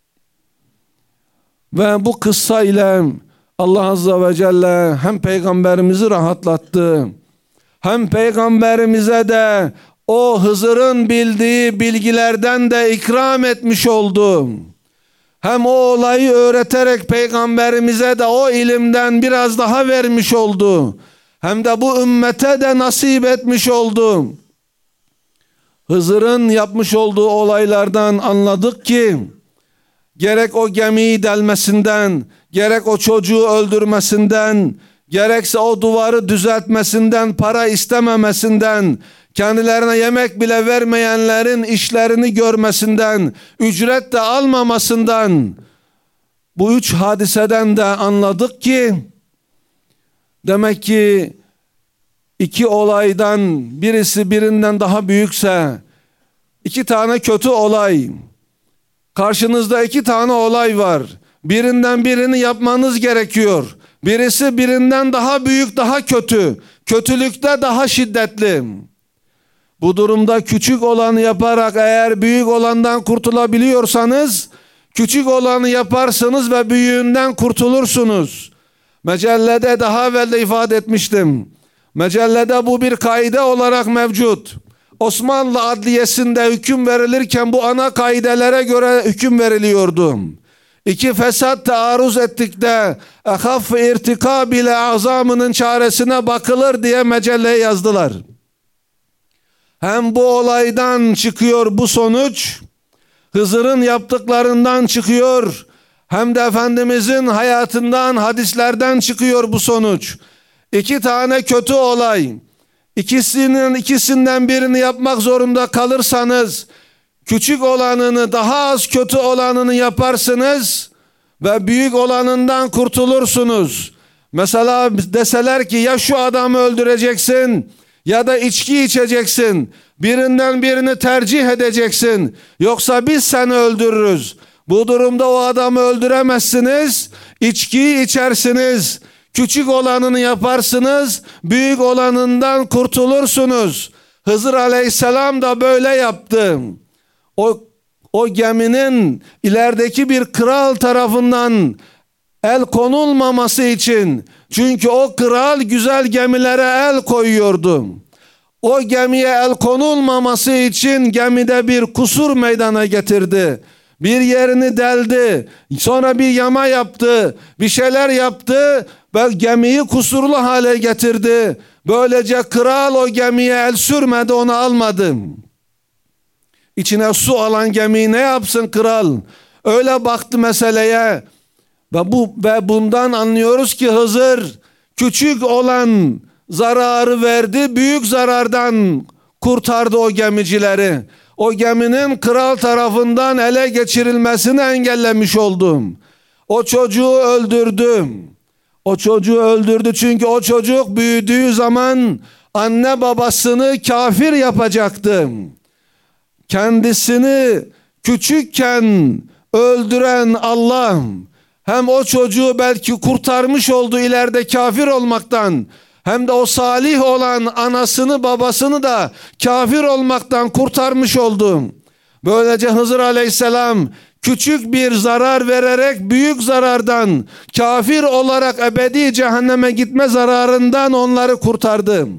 Ve bu kıssa ile Allah Azze ve Celle hem peygamberimizi rahatlattı, hem peygamberimize de o Hızır'ın bildiği bilgilerden de ikram etmiş oldu. Hem o olayı öğreterek peygamberimize de o ilimden biraz daha vermiş oldu. Hem de bu ümmete de nasip etmiş oldu. Hızır'ın yapmış olduğu olaylardan anladık ki gerek o gemiyi delmesinden, gerek o çocuğu öldürmesinden, gerekse o duvarı düzeltmesinden, para istememesinden, kendilerine yemek bile vermeyenlerin işlerini görmesinden, ücret de almamasından, bu üç hadiseden de anladık ki demek ki iki olaydan birisi birinden daha büyükse, iki tane kötü olay, karşınızda iki tane olay var, birinden birini yapmanız gerekiyor. Birisi birinden daha büyük, daha kötü, kötülükte daha şiddetli. Bu durumda küçük olanı yaparak eğer büyük olandan kurtulabiliyorsanız, küçük olanı yaparsınız ve büyüğünden kurtulursunuz. Mecellede daha evvel de ifade etmiştim. Mecellede bu bir kaide olarak mevcut. Osmanlı Adliyesi'nde hüküm verilirken bu ana kaidelere göre hüküm veriliyordu. İki fesat taarruz ettikte ehaf irtikab ile azamının çaresine bakılır diye mecelleye yazdılar. Hem bu olaydan çıkıyor bu sonuç, Hızır'ın yaptıklarından çıkıyor, hem de Efendimizin hayatından, hadislerden çıkıyor bu sonuç. İki tane kötü olay. İkisinden birini yapmak zorunda kalırsanız, küçük olanını, daha az kötü olanını yaparsınız ve büyük olanından kurtulursunuz. Mesela deseler ki ya şu adamı öldüreceksin ya da içki içeceksin. Birinden birini tercih edeceksin. Yoksa biz seni öldürürüz. Bu durumda o adamı öldüremezsiniz. İçkiyi içersiniz. Küçük olanını yaparsınız. Büyük olanından kurtulursunuz. Hızır Aleyhisselam da böyle yaptı. O geminin ilerideki bir kral tarafından el konulmaması için, çünkü o kral güzel gemilere el koyuyordu. O gemiye el konulmaması için gemide bir kusur meydana getirdi. Bir yerini deldi, sonra bir yama yaptı, bir şeyler yaptı ve gemiyi kusurlu hale getirdi. Böylece kral o gemiye el sürmedi, onu almadı. İçine su alan gemiyi ne yapsın kral? Öyle baktı meseleye. Ve bundan anlıyoruz ki Hızır küçük olan zararı verdi, büyük zarardan kurtardı o gemicileri. O geminin kral tarafından ele geçirilmesini engellemiş oldum. O çocuğu öldürdüm. O çocuğu öldürdü çünkü o çocuk büyüdüğü zaman anne babasını kafir yapacaktı. Kendisini küçükken öldüren Allah hem o çocuğu belki kurtarmış oldu ileride kafir olmaktan, hem de o salih olan anasını babasını da kafir olmaktan kurtarmış oldu. Böylece Hızır Aleyhisselam küçük bir zarar vererek büyük zarardan, kafir olarak ebedi cehenneme gitme zararından onları kurtardı.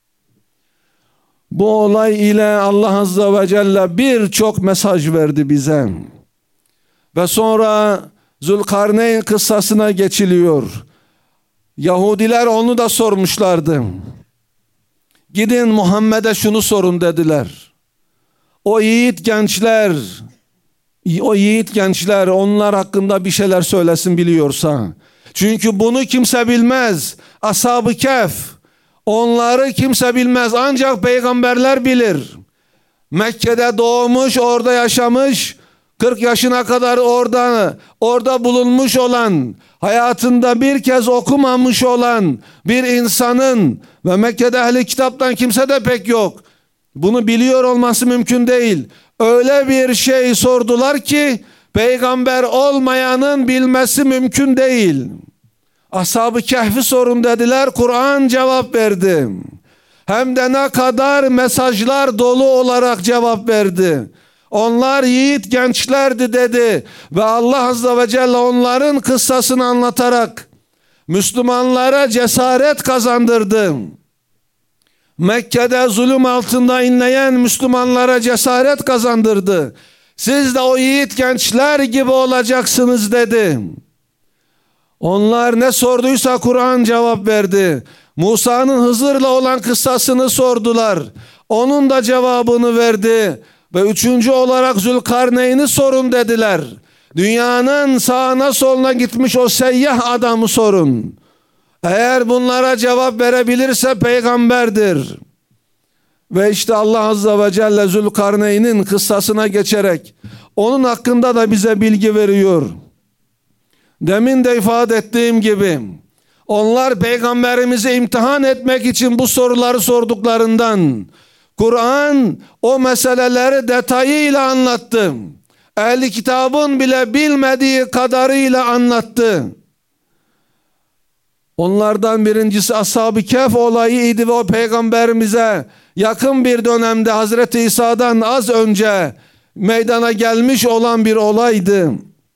Bu olay ile Allah Azze ve Celle birçok mesaj verdi bize. Ve sonra Zülkarneyn kıssasına geçiliyor. Yahudiler onu da sormuşlardı. Gidin Muhammed'e şunu sorun dediler. O yiğit gençler onlar hakkında bir şeyler söylesin biliyorsa. Çünkü bunu kimse bilmez. Ashab-ı Kehf, onları kimse bilmez, ancak peygamberler bilir. Mekke'de doğmuş, orada yaşamış, 40 yaşına kadar orada bulunmuş olan, hayatında bir kez okumamış olan bir insanın ve Mekke'de ehli kitaptan kimse de pek yok. Bunu biliyor olması mümkün değil. Öyle bir şey sordular ki peygamber olmayanın bilmesi mümkün değil. Ashab-ı Kehf'i sorun dediler, Kur'an cevap verdi. Hem de ne kadar mesajlar dolu olarak cevap verdi. Onlar yiğit gençlerdi dedi ve Allah Azze ve Celle onların kıssasını anlatarak Müslümanlara cesaret kazandırdı. Mekke'de zulüm altında inleyen Müslümanlara cesaret kazandırdı. Siz de o yiğit gençler gibi olacaksınız dedi. Onlar ne sorduysa Kur'an cevap verdi. Musa'nın Hızır'la olan kıssasını sordular. Onun da cevabını verdi. Ve üçüncü olarak Zülkarneyn'i sorun dediler. Dünyanın sağına soluna gitmiş o seyyah adamı sorun. Eğer bunlara cevap verebilirse peygamberdir. Ve işte Allah Azze ve Celle Zülkarneyn'in kıssasına geçerek onun hakkında da bize bilgi veriyor. Demin de ifade ettiğim gibi onlar peygamberimizi imtihan etmek için bu soruları sorduklarından Kur'an o meseleleri detayıyla anlattı. Ehli kitabın bile bilmediği kadarıyla anlattı. Onlardan birincisi Ashab-ı Kehf olayıydı ve o peygamberimize yakın bir dönemde Hazreti İsa'dan az önce meydana gelmiş olan bir olaydı.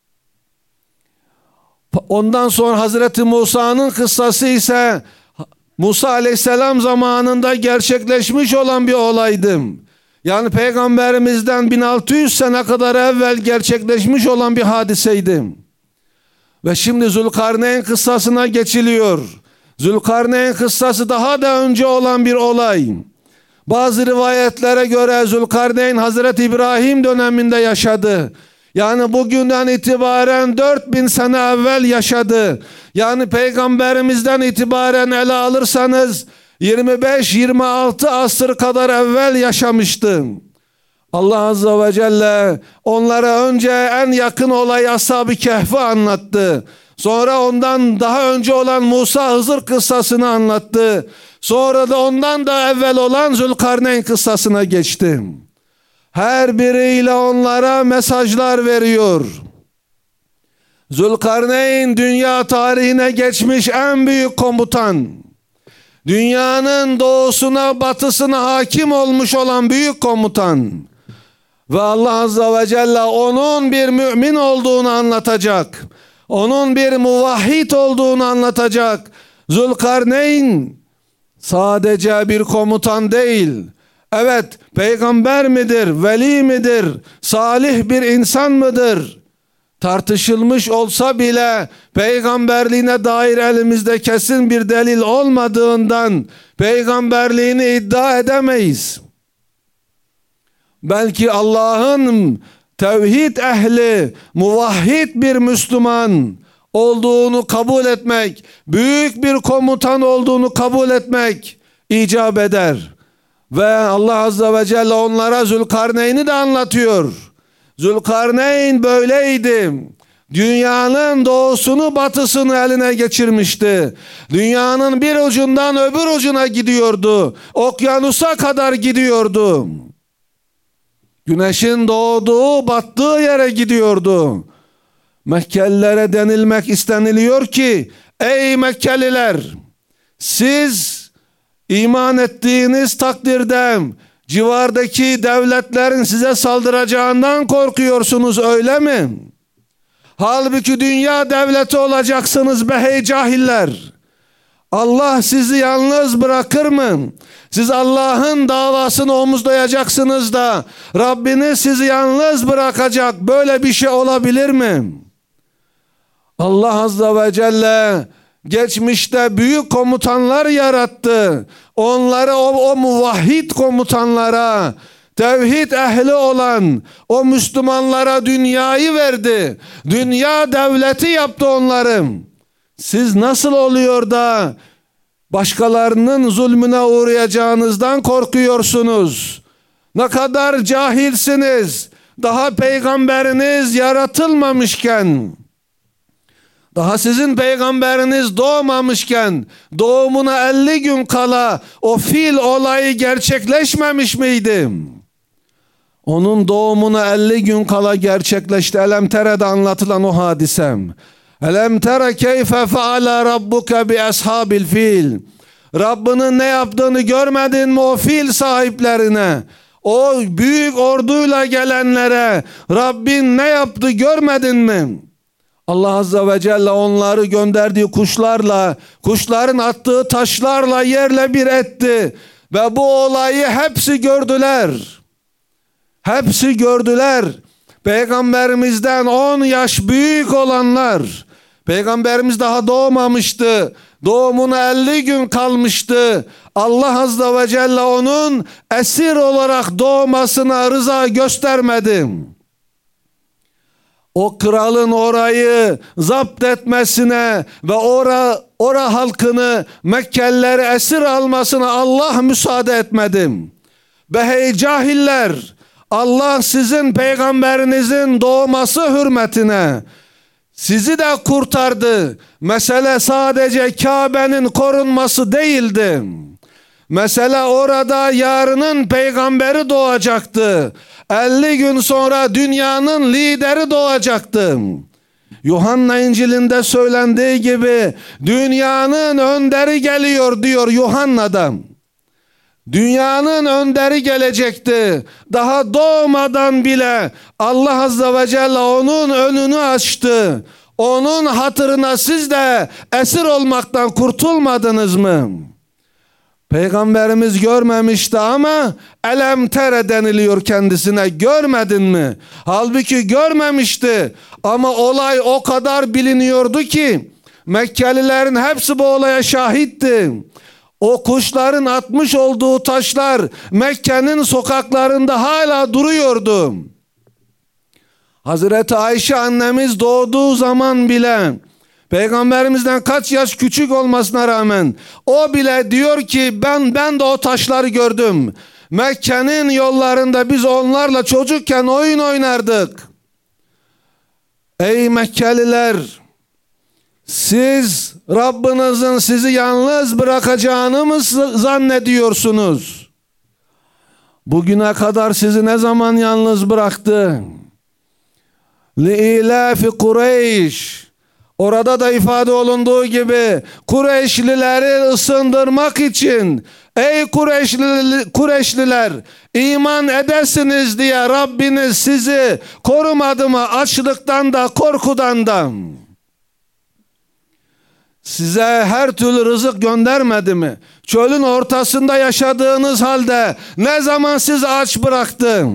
Ondan sonra Hazreti Musa'nın kıssası ise Musa Aleyhisselam zamanında gerçekleşmiş olan bir olaydı. Yani peygamberimizden 1600 sene kadar evvel gerçekleşmiş olan bir hadiseydi. Ve şimdi Zülkarneyn kıssasına geçiliyor. Zülkarneyn kıssası daha da önce olan bir olay. Bazı rivayetlere göre Zülkarneyn Hazreti İbrahim döneminde yaşadı. Yani bugünden itibaren 4000 sene evvel yaşadı. Yani peygamberimizden itibaren ele alırsanız 25-26 asır kadar evvel yaşamıştı. Allah Azze ve Celle onlara önce en yakın olay Ashab-ı Kehf'i anlattı. Sonra ondan daha önce olan Musa Hızır kıssasını anlattı. Sonra da ondan da evvel olan Zülkarneyn kıssasına geçti. Her biriyle onlara mesajlar veriyor. Zülkarneyn dünya tarihine geçmiş en büyük komutan. Dünyanın doğusuna batısına hakim olmuş olan büyük komutan. Ve Allah Azze ve Celle onun bir mümin olduğunu anlatacak. Onun bir muvahhid olduğunu anlatacak. Zülkarneyn sadece bir komutan değil. Evet, peygamber midir, veli midir, salih bir insan mıdır? Tartışılmış olsa bile peygamberliğine dair elimizde kesin bir delil olmadığından peygamberliğini iddia edemeyiz. Belki Allah'ın tevhid ehli, muvahhid bir Müslüman olduğunu kabul etmek, büyük bir komutan olduğunu kabul etmek icap eder. Ve Allah Azze ve Celle onlara Zülkarneyn'i de anlatıyor. Zülkarneyn böyleydi. Dünyanın doğusunu batısını eline geçirmişti. Dünyanın bir ucundan öbür ucuna gidiyordu. Okyanusa kadar gidiyordu. Güneşin doğduğu battığı yere gidiyordu. Mekkelilere denilmek isteniliyor ki ey Mekkeliler, siz iman ettiğiniz takdirde civardaki devletlerin size saldıracağından korkuyorsunuz, öyle mi? Halbuki dünya devleti olacaksınız be hey cahiller. Allah sizi yalnız bırakır mı? Siz Allah'ın davasını omuzlayacaksınız da Rabbiniz sizi yalnız bırakacak. Böyle bir şey olabilir mi? Allah Azze ve Celle geçmişte büyük komutanlar yarattı. Onları o muvahhid komutanlara, tevhid ehli olan o Müslümanlara dünyayı verdi. Dünya devleti yaptı onları. Siz nasıl oluyor da başkalarının zulmüne uğrayacağınızdan korkuyorsunuz? Ne kadar cahilsiniz. Daha peygamberiniz yaratılmamışken, daha sizin peygamberiniz doğmamışken, doğumuna 50 gün kala o fil olayı gerçekleşmemiş miydi? Onun doğumuna 50 gün kala gerçekleşti. Elem Tere'de anlatılan o hadisem. Elem tere keyfe feala rabbuke bi ashabil fil. Rabbinin ne yaptığını görmedin mi o fil sahiplerine? O büyük orduyla gelenlere Rabbin ne yaptı görmedin mi? Allah Azze ve Celle onları gönderdiği kuşlarla, kuşların attığı taşlarla yerle bir etti. Ve bu olayı hepsi gördüler. Hepsi gördüler. Peygamberimizden 10 yaş büyük olanlar, Peygamberimiz daha doğmamıştı. Doğumuna 50 gün kalmıştı. Allah Azze ve Celle onun esir olarak doğmasına rıza göstermedi. O kralın orayı zapt etmesine ve ora halkını, Mekkelileri esir almasına Allah müsaade etmedi. Be hey cahiller, Allah sizin peygamberinizin doğması hürmetine sizi de kurtardı. Mesele sadece Kabe'nin korunması değildi. Mesele orada yarının peygamberi doğacaktı. 50 gün sonra dünyanın lideri doğacaktı. Yuhanna İncil'inde söylendiği gibi dünyanın önderi geliyor diyor Yuhanna'dan. Dünyanın önderi gelecekti. Daha doğmadan bile Allah Azze ve Celle onun önünü açtı. Onun hatırına siz de esir olmaktan kurtulmadınız mı? Peygamberimiz görmemişti ama elem tere deniliyor kendisine, görmedin mi? Halbuki görmemişti ama olay o kadar biliniyordu ki Mekkelilerin hepsi bu olaya şahitti. O kuşların atmış olduğu taşlar Mekke'nin sokaklarında hala duruyordu. Hazreti Ayşe annemiz doğduğu zaman bile, Peygamberimizden kaç yaş küçük olmasına rağmen, o bile diyor ki ben de o taşları gördüm. Mekke'nin yollarında biz onlarla çocukken oyun oynardık. Ey Mekkeliler, siz Rabbinizin sizi yalnız bırakacağını mı zannediyorsunuz? Bugüne kadar sizi ne zaman yalnız bıraktı? Li'ilâfi Kureyş. Orada da ifade olunduğu gibi Kureyşlileri ısındırmak için, ey Kureyşliler, iman edesiniz diye Rabbiniz sizi korumadı mı açlıktan da korkudan da? Size her türlü rızık göndermedi mi? Çölün ortasında yaşadığınız halde ne zaman sizi aç bıraktı?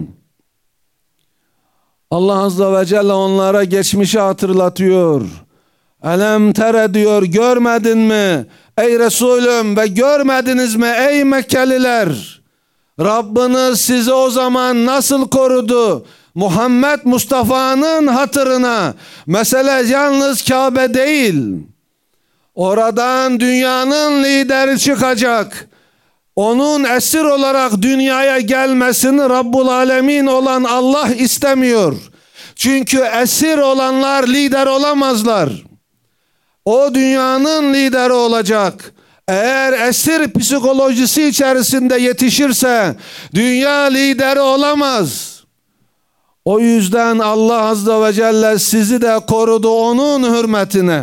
Allah Azze ve Celle onlara geçmişi hatırlatıyor. Elem tere diyor, görmedin mi ey Resulüm ve görmediniz mi ey Mekkeliler? Rabbiniz sizi o zaman nasıl korudu? Muhammed Mustafa'nın hatırına. Mesele yalnız Kabe değil. Oradan dünyanın lideri çıkacak. Onun esir olarak dünyaya gelmesini Rabbul Alemin olan Allah istemiyor. Çünkü esir olanlar lider olamazlar. O dünyanın lideri olacak. Eğer esir psikolojisi içerisinde yetişirse dünya lideri olamaz. O yüzden Allah Azze ve Celle sizi de korudu onun hürmetine.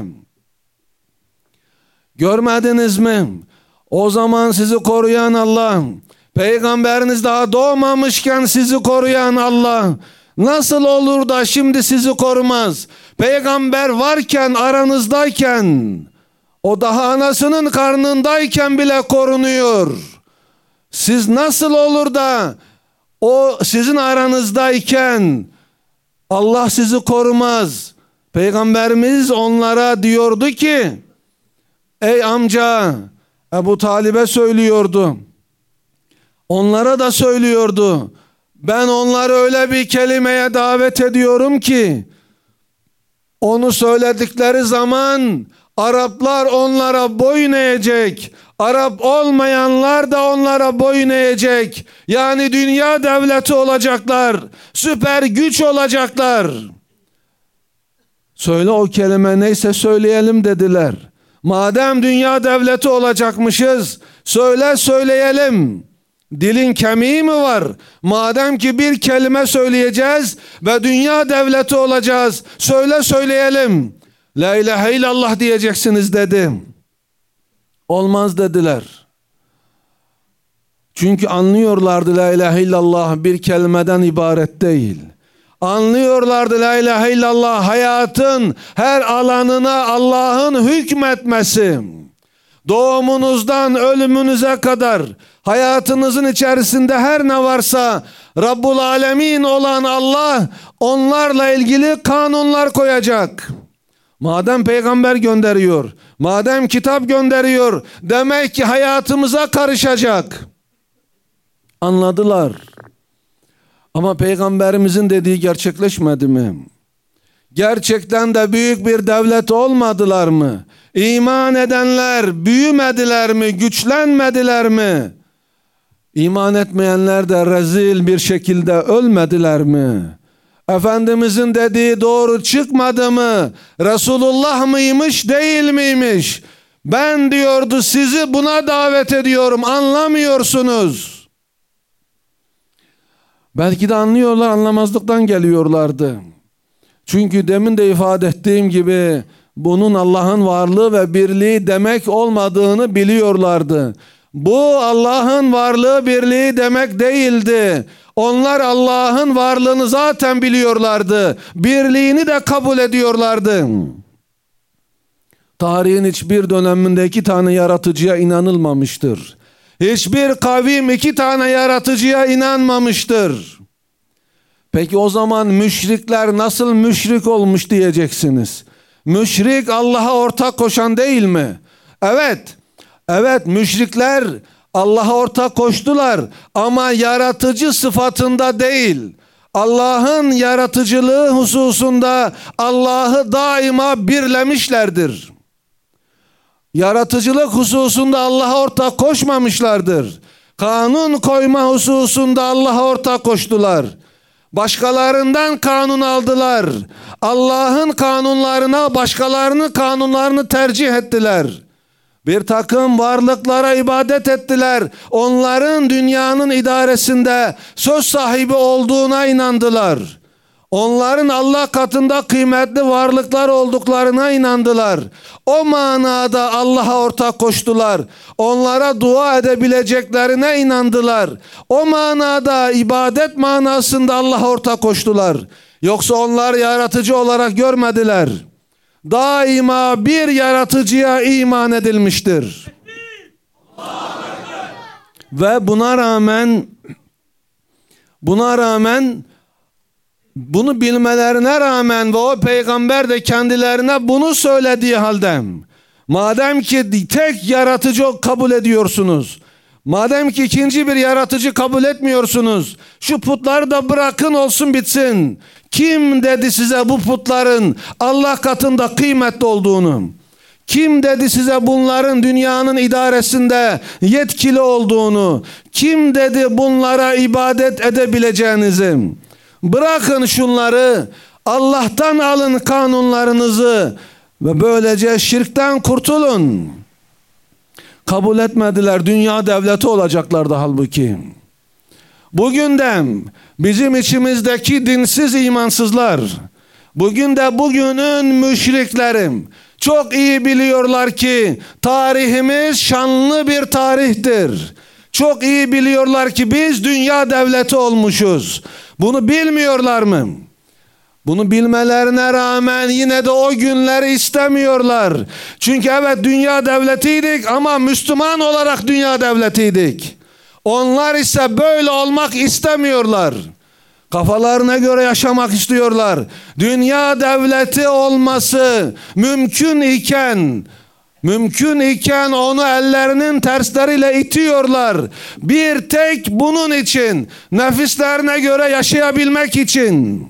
Görmediniz mi? O zaman sizi koruyan Allah, Peygamberiniz daha doğmamışken sizi koruyan Allah, nasıl olur da şimdi sizi korumaz? Peygamber varken, aranızdayken, o daha anasının karnındayken bile korunuyor. Siz nasıl olur da o sizin aranızdayken Allah sizi korumaz? Peygamberimiz onlara diyordu ki, ey amca, Ebu Talib'e söylüyordu. Onlara da söylüyordu. Ben onları öyle bir kelimeye davet ediyorum ki onu söyledikleri zaman Araplar onlara boyun eğecek. Arap olmayanlar da onlara boyun eğecek. Yani dünya devleti olacaklar. Süper güç olacaklar. Söyle o kelime neyse söyleyelim dediler. Madem dünya devleti olacakmışız, söyleyelim. Dilin kemiği mi var? Madem ki bir kelime söyleyeceğiz ve dünya devleti olacağız, söyleyelim. La ilahe illallah diyeceksiniz dedim. Olmaz dediler. Çünkü anlıyorlardı la ilahe illallah bir kelimeden ibaret değil. Anlıyorlardı la ilahe illallah hayatın her alanına Allah'ın hükmetmesi. Doğumunuzdan ölümünüze kadar hayatınızın içerisinde her ne varsa Rabbul Alemin olan Allah onlarla ilgili kanunlar koyacak. Madem peygamber gönderiyor, madem kitap gönderiyor, demek ki hayatımıza karışacak. Anladılar. Ama peygamberimizin dediği gerçekleşmedi mi? Gerçekten de büyük bir devlet olmadılar mı? İman edenler büyümediler mi? Güçlenmediler mi? İman etmeyenler de rezil bir şekilde ölmediler mi? Efendimizin dediği doğru çıkmadı mı? Resulullah mıymış değil miymiş? Ben diyordu sizi buna davet ediyorum, anlamıyorsunuz. Belki de anlıyorlar, anlamazlıktan geliyorlardı. Çünkü demin de ifade ettiğim gibi bunun Allah'ın varlığı ve birliği demek olmadığını biliyorlardı. Bu Allah'ın varlığı birliği demek değildi. Onlar Allah'ın varlığını zaten biliyorlardı. Birliğini de kabul ediyorlardı. Tarihin hiçbir döneminde 2 tane yaratıcıya inanılmamıştır. Hiçbir kavim 2 tane yaratıcıya inanmamıştır. Peki o zaman müşrikler nasıl müşrik olmuş diyeceksiniz. Müşrik Allah'a ortak koşan değil mi? Evet. Evet, müşrikler Allah'a ortak koştular ama yaratıcı sıfatında değil. Allah'ın yaratıcılığı hususunda Allah'ı daima birlemişlerdir. Yaratıcılık hususunda Allah'a ortak koşmamışlardır. Kanun koyma hususunda Allah'a ortak koştular. Başkalarından kanun aldılar. Allah'ın kanunlarına başkalarının kanunlarını tercih ettiler. Bir takım varlıklara ibadet ettiler. Onların dünyanın idaresinde söz sahibi olduğuna inandılar. Onların Allah katında kıymetli varlıklar olduklarına inandılar. O manada Allah'a ortak koştular. Onlara dua edebileceklerine inandılar. O manada ibadet manasında Allah'a ortak koştular. Yoksa onlar yaratıcı olarak görmediler. Daima bir yaratıcıya iman edilmiştir. Ve buna rağmen bunu bilmelerine rağmen ve o peygamber de kendilerine bunu söylediği halde, madem ki tek yaratıcı kabul ediyorsunuz, madem ki ikinci bir yaratıcı kabul etmiyorsunuz, şu putları da bırakın olsun bitsin. Kim dedi size bu putların Allah katında kıymetli olduğunu? Kim dedi size bunların dünyanın idaresinde yetkili olduğunu? Kim dedi bunlara ibadet edebileceğinizi? Bırakın şunları, Allah'tan alın kanunlarınızı ve böylece şirkten kurtulun. Kabul etmediler, dünya devleti olacaklardı halbuki. Bugün de bizim içimizdeki dinsiz imansızlar, bugün de bugünün müşriklerim çok iyi biliyorlar ki tarihimiz şanlı bir tarihtir. Çok iyi biliyorlar ki biz dünya devleti olmuşuz. Bunu bilmiyorlar mı? Bunu bilmelerine rağmen yine de o günleri istemiyorlar. Çünkü evet dünya devletiydik ama Müslüman olarak dünya devletiydik. Onlar ise böyle olmak istemiyorlar. Kafalarına göre yaşamak istiyorlar. Dünya devleti olması mümkün iken onu ellerinin tersleriyle itiyorlar. Bir tek bunun için, nefislerine göre yaşayabilmek için.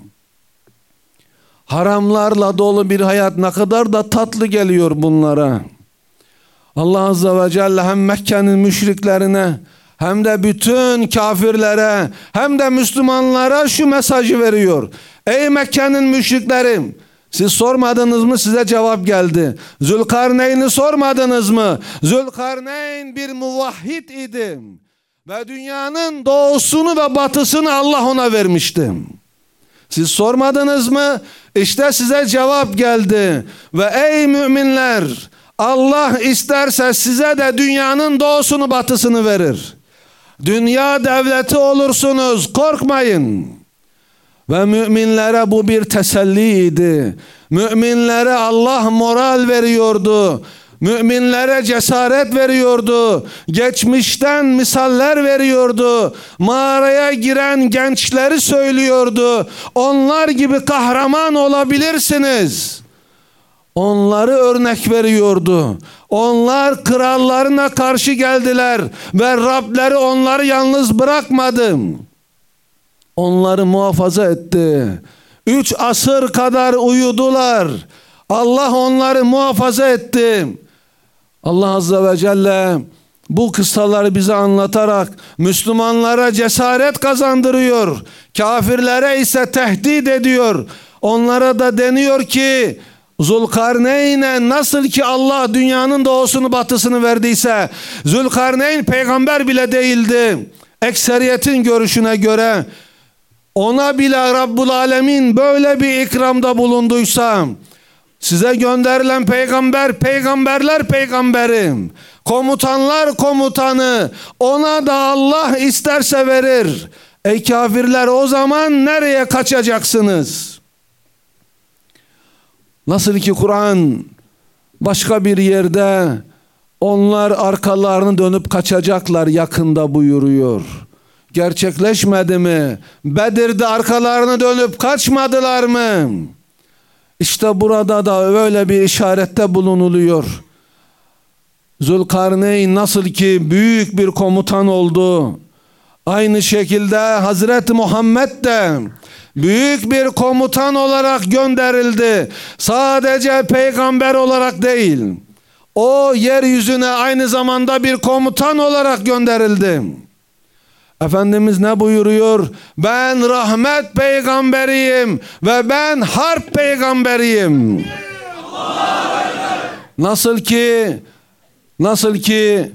Haramlarla dolu bir hayat ne kadar da tatlı geliyor bunlara. Allah Azze ve Celle hem Mekke'nin müşriklerine hem de bütün kafirlere hem de Müslümanlara şu mesajı veriyor. Ey Mekke'nin müşrikleri, siz sormadınız mı, size cevap geldi. Zülkarneyn'i sormadınız mı? Zülkarneyn bir muvahhid idi. Ve dünyanın doğusunu ve batısını Allah ona vermişti. Siz sormadınız mı? İşte size cevap geldi. Ve ey müminler, Allah isterse size de dünyanın doğusunu batısını verir. Dünya devleti olursunuz, korkmayın. Ve müminlere bu bir teselliydi. Müminlere Allah moral veriyordu. Müminlere cesaret veriyordu. Geçmişten misaller veriyordu. Mağaraya giren gençleri söylüyordu. Onlar gibi kahraman olabilirsiniz. Onları örnek veriyordu. Onlar krallarına karşı geldiler ve Rableri onları yalnız bırakmadı. Onları muhafaza etti. 3 asır kadar uyudular. Allah onları muhafaza etti. Allah Azze ve Celle bu kıssaları bize anlatarak Müslümanlara cesaret kazandırıyor. Kafirlere ise tehdit ediyor. Onlara da deniyor ki Zülkarneyn'e nasıl ki Allah dünyanın doğusunu batısını verdiyse, Zülkarneyn peygamber bile değildi. Ekseriyetin görüşüne göre ona bile Rabbul Alemin böyle bir ikramda bulunduysa, size gönderilen peygamber, peygamberler peygamberi, komutanlar komutanı, ona da Allah isterse verir. Ey kafirler, o zaman nereye kaçacaksınız? Nasıl ki Kur'an başka bir yerde onlar arkalarını dönüp kaçacaklar yakında buyuruyor. Gerçekleşmedi mi? Bedir'de arkalarını dönüp kaçmadılar mı? İşte burada da öyle bir işarette bulunuluyor. Zülkarneyn nasıl ki büyük bir komutan oldu, aynı şekilde Hazreti Muhammed de büyük bir komutan olarak gönderildi. Sadece peygamber olarak değil, o yeryüzüne aynı zamanda bir komutan olarak gönderildi. Efendimiz ne buyuruyor? Ben rahmet peygamberiyim ve ben harp peygamberiyim. Nasıl ki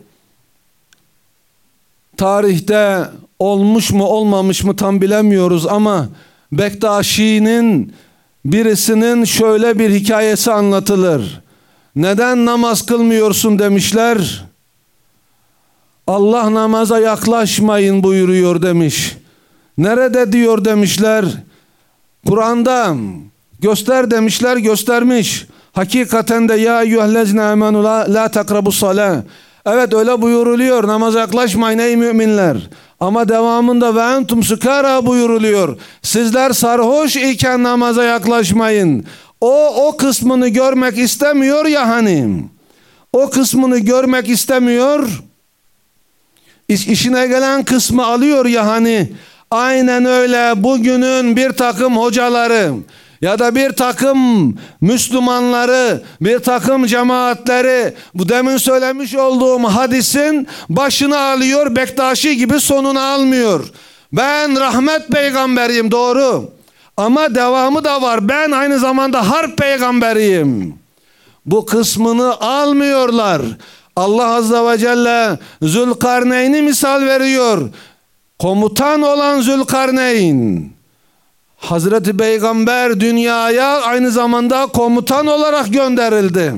tarihte olmuş mu olmamış mı tam bilemiyoruz ama Bektaşi'nin birisinin şöyle bir hikayesi anlatılır. Neden namaz kılmıyorsun demişler. Allah namaza yaklaşmayın buyuruyor demiş. Nerede diyor demişler. Kur'an'da göster demişler, göstermiş. Hakikaten de ya eyyühellezine amenu la takrabus salah. Evet, öyle buyuruluyor, namaza yaklaşmayın ey müminler. Ama devamında ve entum sukara buyuruluyor. Sizler sarhoş iken namaza yaklaşmayın. O kısmını görmek istemiyor ya hani. O kısmını görmek istemiyor. İşine gelen kısmı alıyor ya hani. Aynen öyle bugünün bir takım hocaları ya da bir takım Müslümanları, bir takım cemaatleri bu demin söylemiş olduğum hadisin başını alıyor, Bektaşi gibi sonunu almıyor. Ben rahmet peygamberiyim, doğru, ama devamı da var. Ben aynı zamanda harp peygamberiyim. Bu kısmını almıyorlar. Allah Azze ve Celle Zülkarneyn'i misal veriyor. Komutan olan Zülkarneyn, Hazreti Peygamber dünyaya aynı zamanda komutan olarak gönderildi.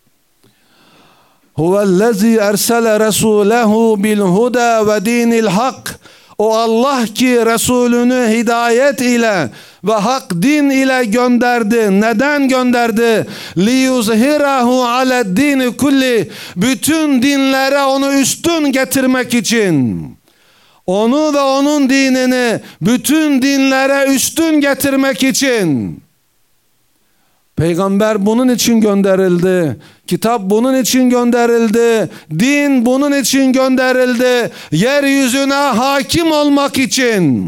Huvellezî ersele resûlehu bil huda ve dinil hak. O Allah ki Resulünü hidayet ile ve hak din ile gönderdi. Neden gönderdi? Liyuzhirahu ale'd-dini kulli. Bütün dinlere onu üstün getirmek için. Onu ve onun dinini bütün dinlere üstün getirmek için. Peygamber bunun için gönderildi. Kitap bunun için gönderildi. Din bunun için gönderildi. Yeryüzüne hakim olmak için.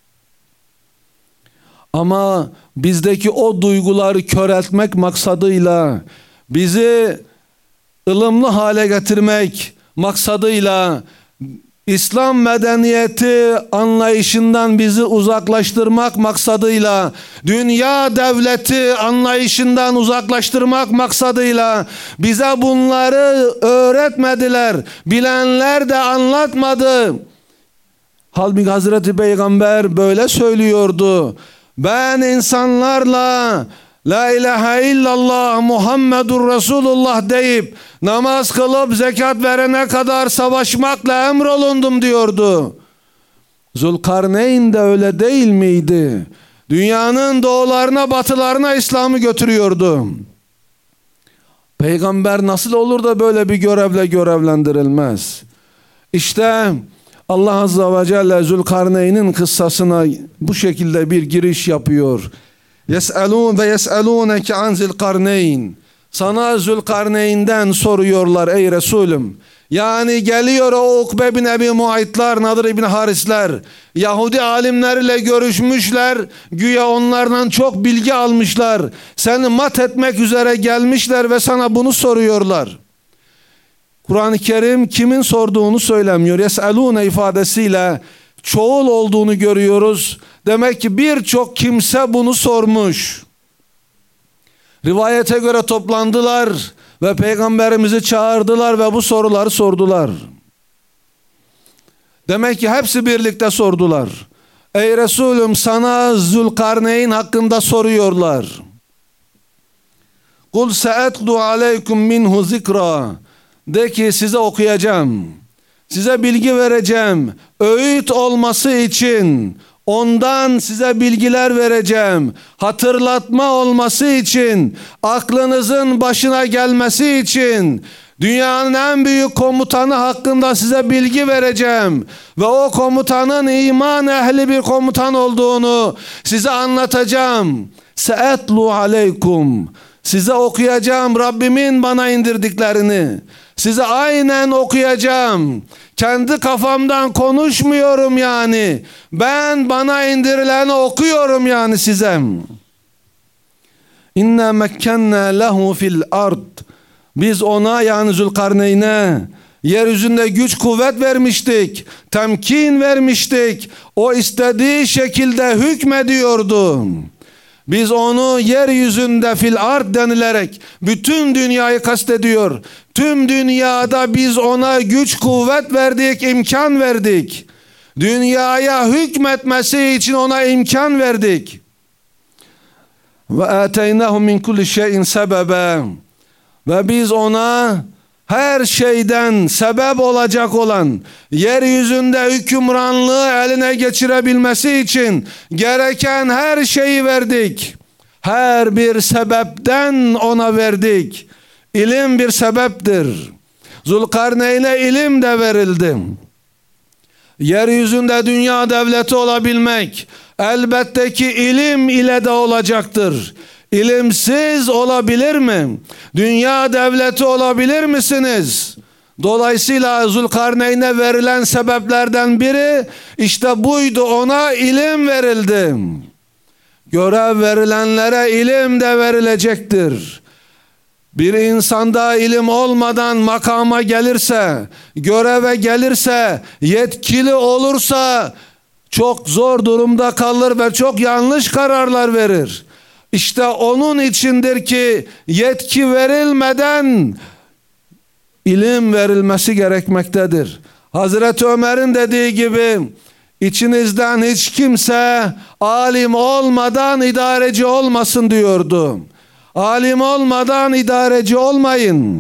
Ama bizdeki o duyguları köreltmek maksadıyla, bizi ılımlı hale getirmek maksadıyla, İslam medeniyeti anlayışından bizi uzaklaştırmak maksadıyla, dünya devleti anlayışından uzaklaştırmak maksadıyla bize bunları öğretmediler. Bilenler de anlatmadı. Halbuki Hazreti Peygamber böyle söylüyordu. Ben insanlarla La ilahe illallah Muhammedur Resulullah deyip namaz kılıp zekat verene kadar savaşmakla emrolundum diyordu. Zülkarneyn de öyle değil miydi? Dünyanın doğularına batılarına İslam'ı götürüyordu. Peygamber nasıl olur da böyle bir görevle görevlendirilmez? İşte Allah Azze ve Celle Zülkarneyn'in kıssasına bu şekilde bir giriş yapıyor. Yes'elûn ve yes'elûneke an Zülkarneyn. Sana Zülkarneyn'den soruyorlar ey Resulüm. Yani geliyor o Ukbe bin Ebi Muaytlar, Nadir ibn Harisler, Yahudi alimlerle görüşmüşler, güya onlardan çok bilgi almışlar, seni mat etmek üzere gelmişler ve sana bunu soruyorlar. Kur'an-ı Kerim kimin sorduğunu söylemiyor. Yes'elûne ifadesiyle çoğul olduğunu görüyoruz. Demek ki birçok kimse bunu sormuş. Rivayete göre toplandılar ve Peygamberimizi çağırdılar ve bu soruları sordular. Demek ki hepsi birlikte sordular. Ey Resulüm, sana Zülkarneyn hakkında soruyorlar. Kul se'etlu aleykum minhu zikra. De ki size okuyacağım. Size bilgi vereceğim. Öğüt olması için ondan size bilgiler vereceğim. Hatırlatma olması için, aklınızın başına gelmesi için dünyanın en büyük komutanı hakkında size bilgi vereceğim. Ve o komutanın iman ehli bir komutan olduğunu size anlatacağım. Se'etlu aleykum. Size okuyacağım Rabbimin bana indirdiklerini. Size aynen okuyacağım. Kendi kafamdan konuşmuyorum yani. Ben bana indirileni okuyorum yani size. İnna mekkenna lehu fil ard. Biz ona yani Zülkarneyn'e yeryüzünde güç kuvvet vermiştik. Temkin vermiştik. O istediği şekilde hükmediyordu. Biz onu yeryüzünde fil ard denilerek bütün dünyayı kastediyor. Tüm dünyada biz ona güç kuvvet verdik, imkan verdik. Dünyaya hükmetmesi için ona imkan verdik. Ve ateynahu min kulli şeyin sebebe. Ve biz ona her şeyden sebep olacak olan, yeryüzünde hükümranlığı eline geçirebilmesi için gereken her şeyi verdik. Her bir sebepten ona verdik. İlim bir sebeptir. Zülkarneyn'e ilim de verildi. Yeryüzünde dünya devleti olabilmek elbette ki ilim ile de olacaktır. İlimsiz olabilir mi? Dünya devleti olabilir misiniz? Dolayısıyla Zülkarneyn'e verilen sebeplerden biri işte buydu, ona ilim verildi. Görev verilenlere ilim de verilecektir. Bir insanda ilim olmadan makama gelirse, göreve gelirse, yetkili olursa çok zor durumda kalır ve çok yanlış kararlar verir. İşte onun içindir ki yetki verilmeden ilim verilmesi gerekmektedir. Hazreti Ömer'in dediği gibi içinizden hiç kimse alim olmadan idareci olmasın diyordu. Alim olmadan idareci olmayın.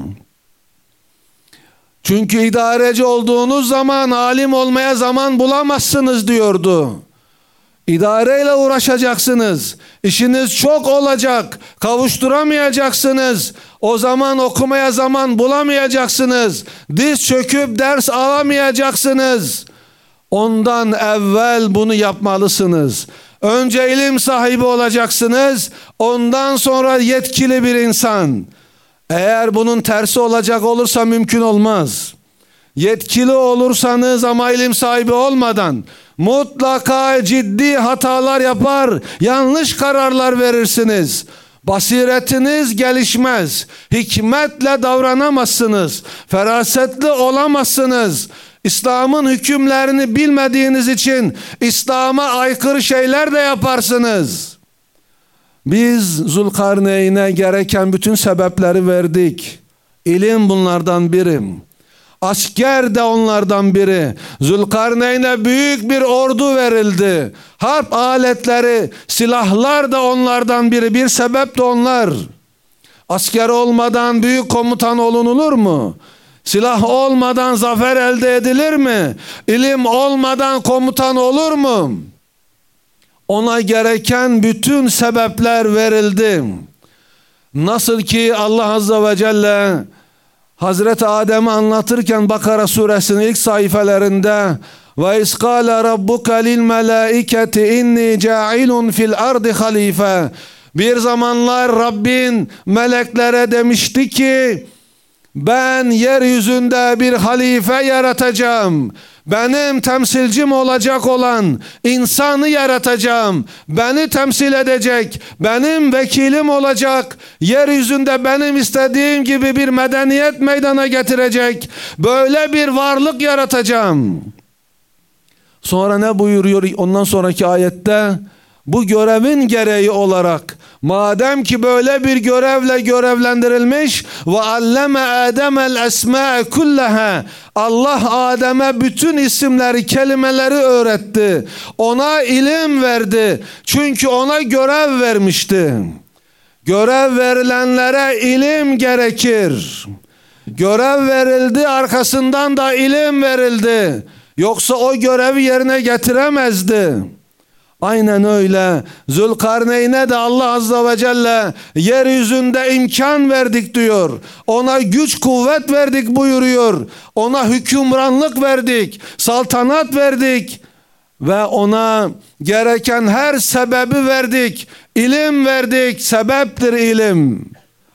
Çünkü idareci olduğunuz zaman alim olmaya zaman bulamazsınız diyordu. İdareyle uğraşacaksınız. İşiniz çok olacak. Kavuşturamayacaksınız. O zaman okumaya zaman bulamayacaksınız. Diz çöküp ders alamayacaksınız. Ondan evvel bunu yapmalısınız. Önce ilim sahibi olacaksınız. Ondan sonra yetkili bir insan. Eğer bunun tersi olacak olursa mümkün olmaz. Yetkili olursanız ama ilim sahibi olmadan mutlaka ciddi hatalar yapar, yanlış kararlar verirsiniz. Basiretiniz gelişmez. Hikmetle davranamazsınız. Ferasetli olamazsınız. İslam'ın hükümlerini bilmediğiniz için İslam'a aykırı şeyler de yaparsınız. Biz Zülkarneyn'e gereken bütün sebepleri verdik. İlim bunlardan biri. Asker de onlardan biri. Zülkarneyn'e büyük bir ordu verildi. Harp aletleri, silahlar da onlardan biri. Bir sebep de onlar. Asker olmadan büyük komutan olunur mu? Silah olmadan zafer elde edilir mi? İlim olmadan komutan olur mu? Ona gereken bütün sebepler verildi. Nasıl ki Allah Azze ve Celle Hazreti Adem'i anlatırken Bakara suresinin ilk sayfalarında ve iskâle rabbuka lil melâiketi inni câilun fil ardi halife, bir zamanlar Rabbin meleklere demişti ki ben yeryüzünde bir halife yaratacağım. Benim temsilcim olacak olan insanı yaratacağım. Beni temsil edecek, benim vekilim olacak. Yeryüzünde benim istediğim gibi bir medeniyet meydana getirecek. Böyle bir varlık yaratacağım. Sonra ne buyuruyor ondan sonraki ayette? Bu görevin gereği olarak madem ki böyle bir görevle görevlendirilmiş ve alleme Adem'el esma'e kullaha, Allah Adem'e bütün isimleri, kelimeleri öğretti. Ona ilim verdi. Çünkü ona görev vermişti. Görev verilenlere ilim gerekir. Görev verildi, arkasından da ilim verildi. Yoksa o görevi yerine getiremezdi. Aynen öyle. Zülkarneyn'e de Allah Azze ve Celle yeryüzünde imkan verdik diyor. Ona güç kuvvet verdik buyuruyor. Ona hükümranlık verdik, saltanat verdik ve ona gereken her sebebi verdik. İlim verdik, sebeptir ilim.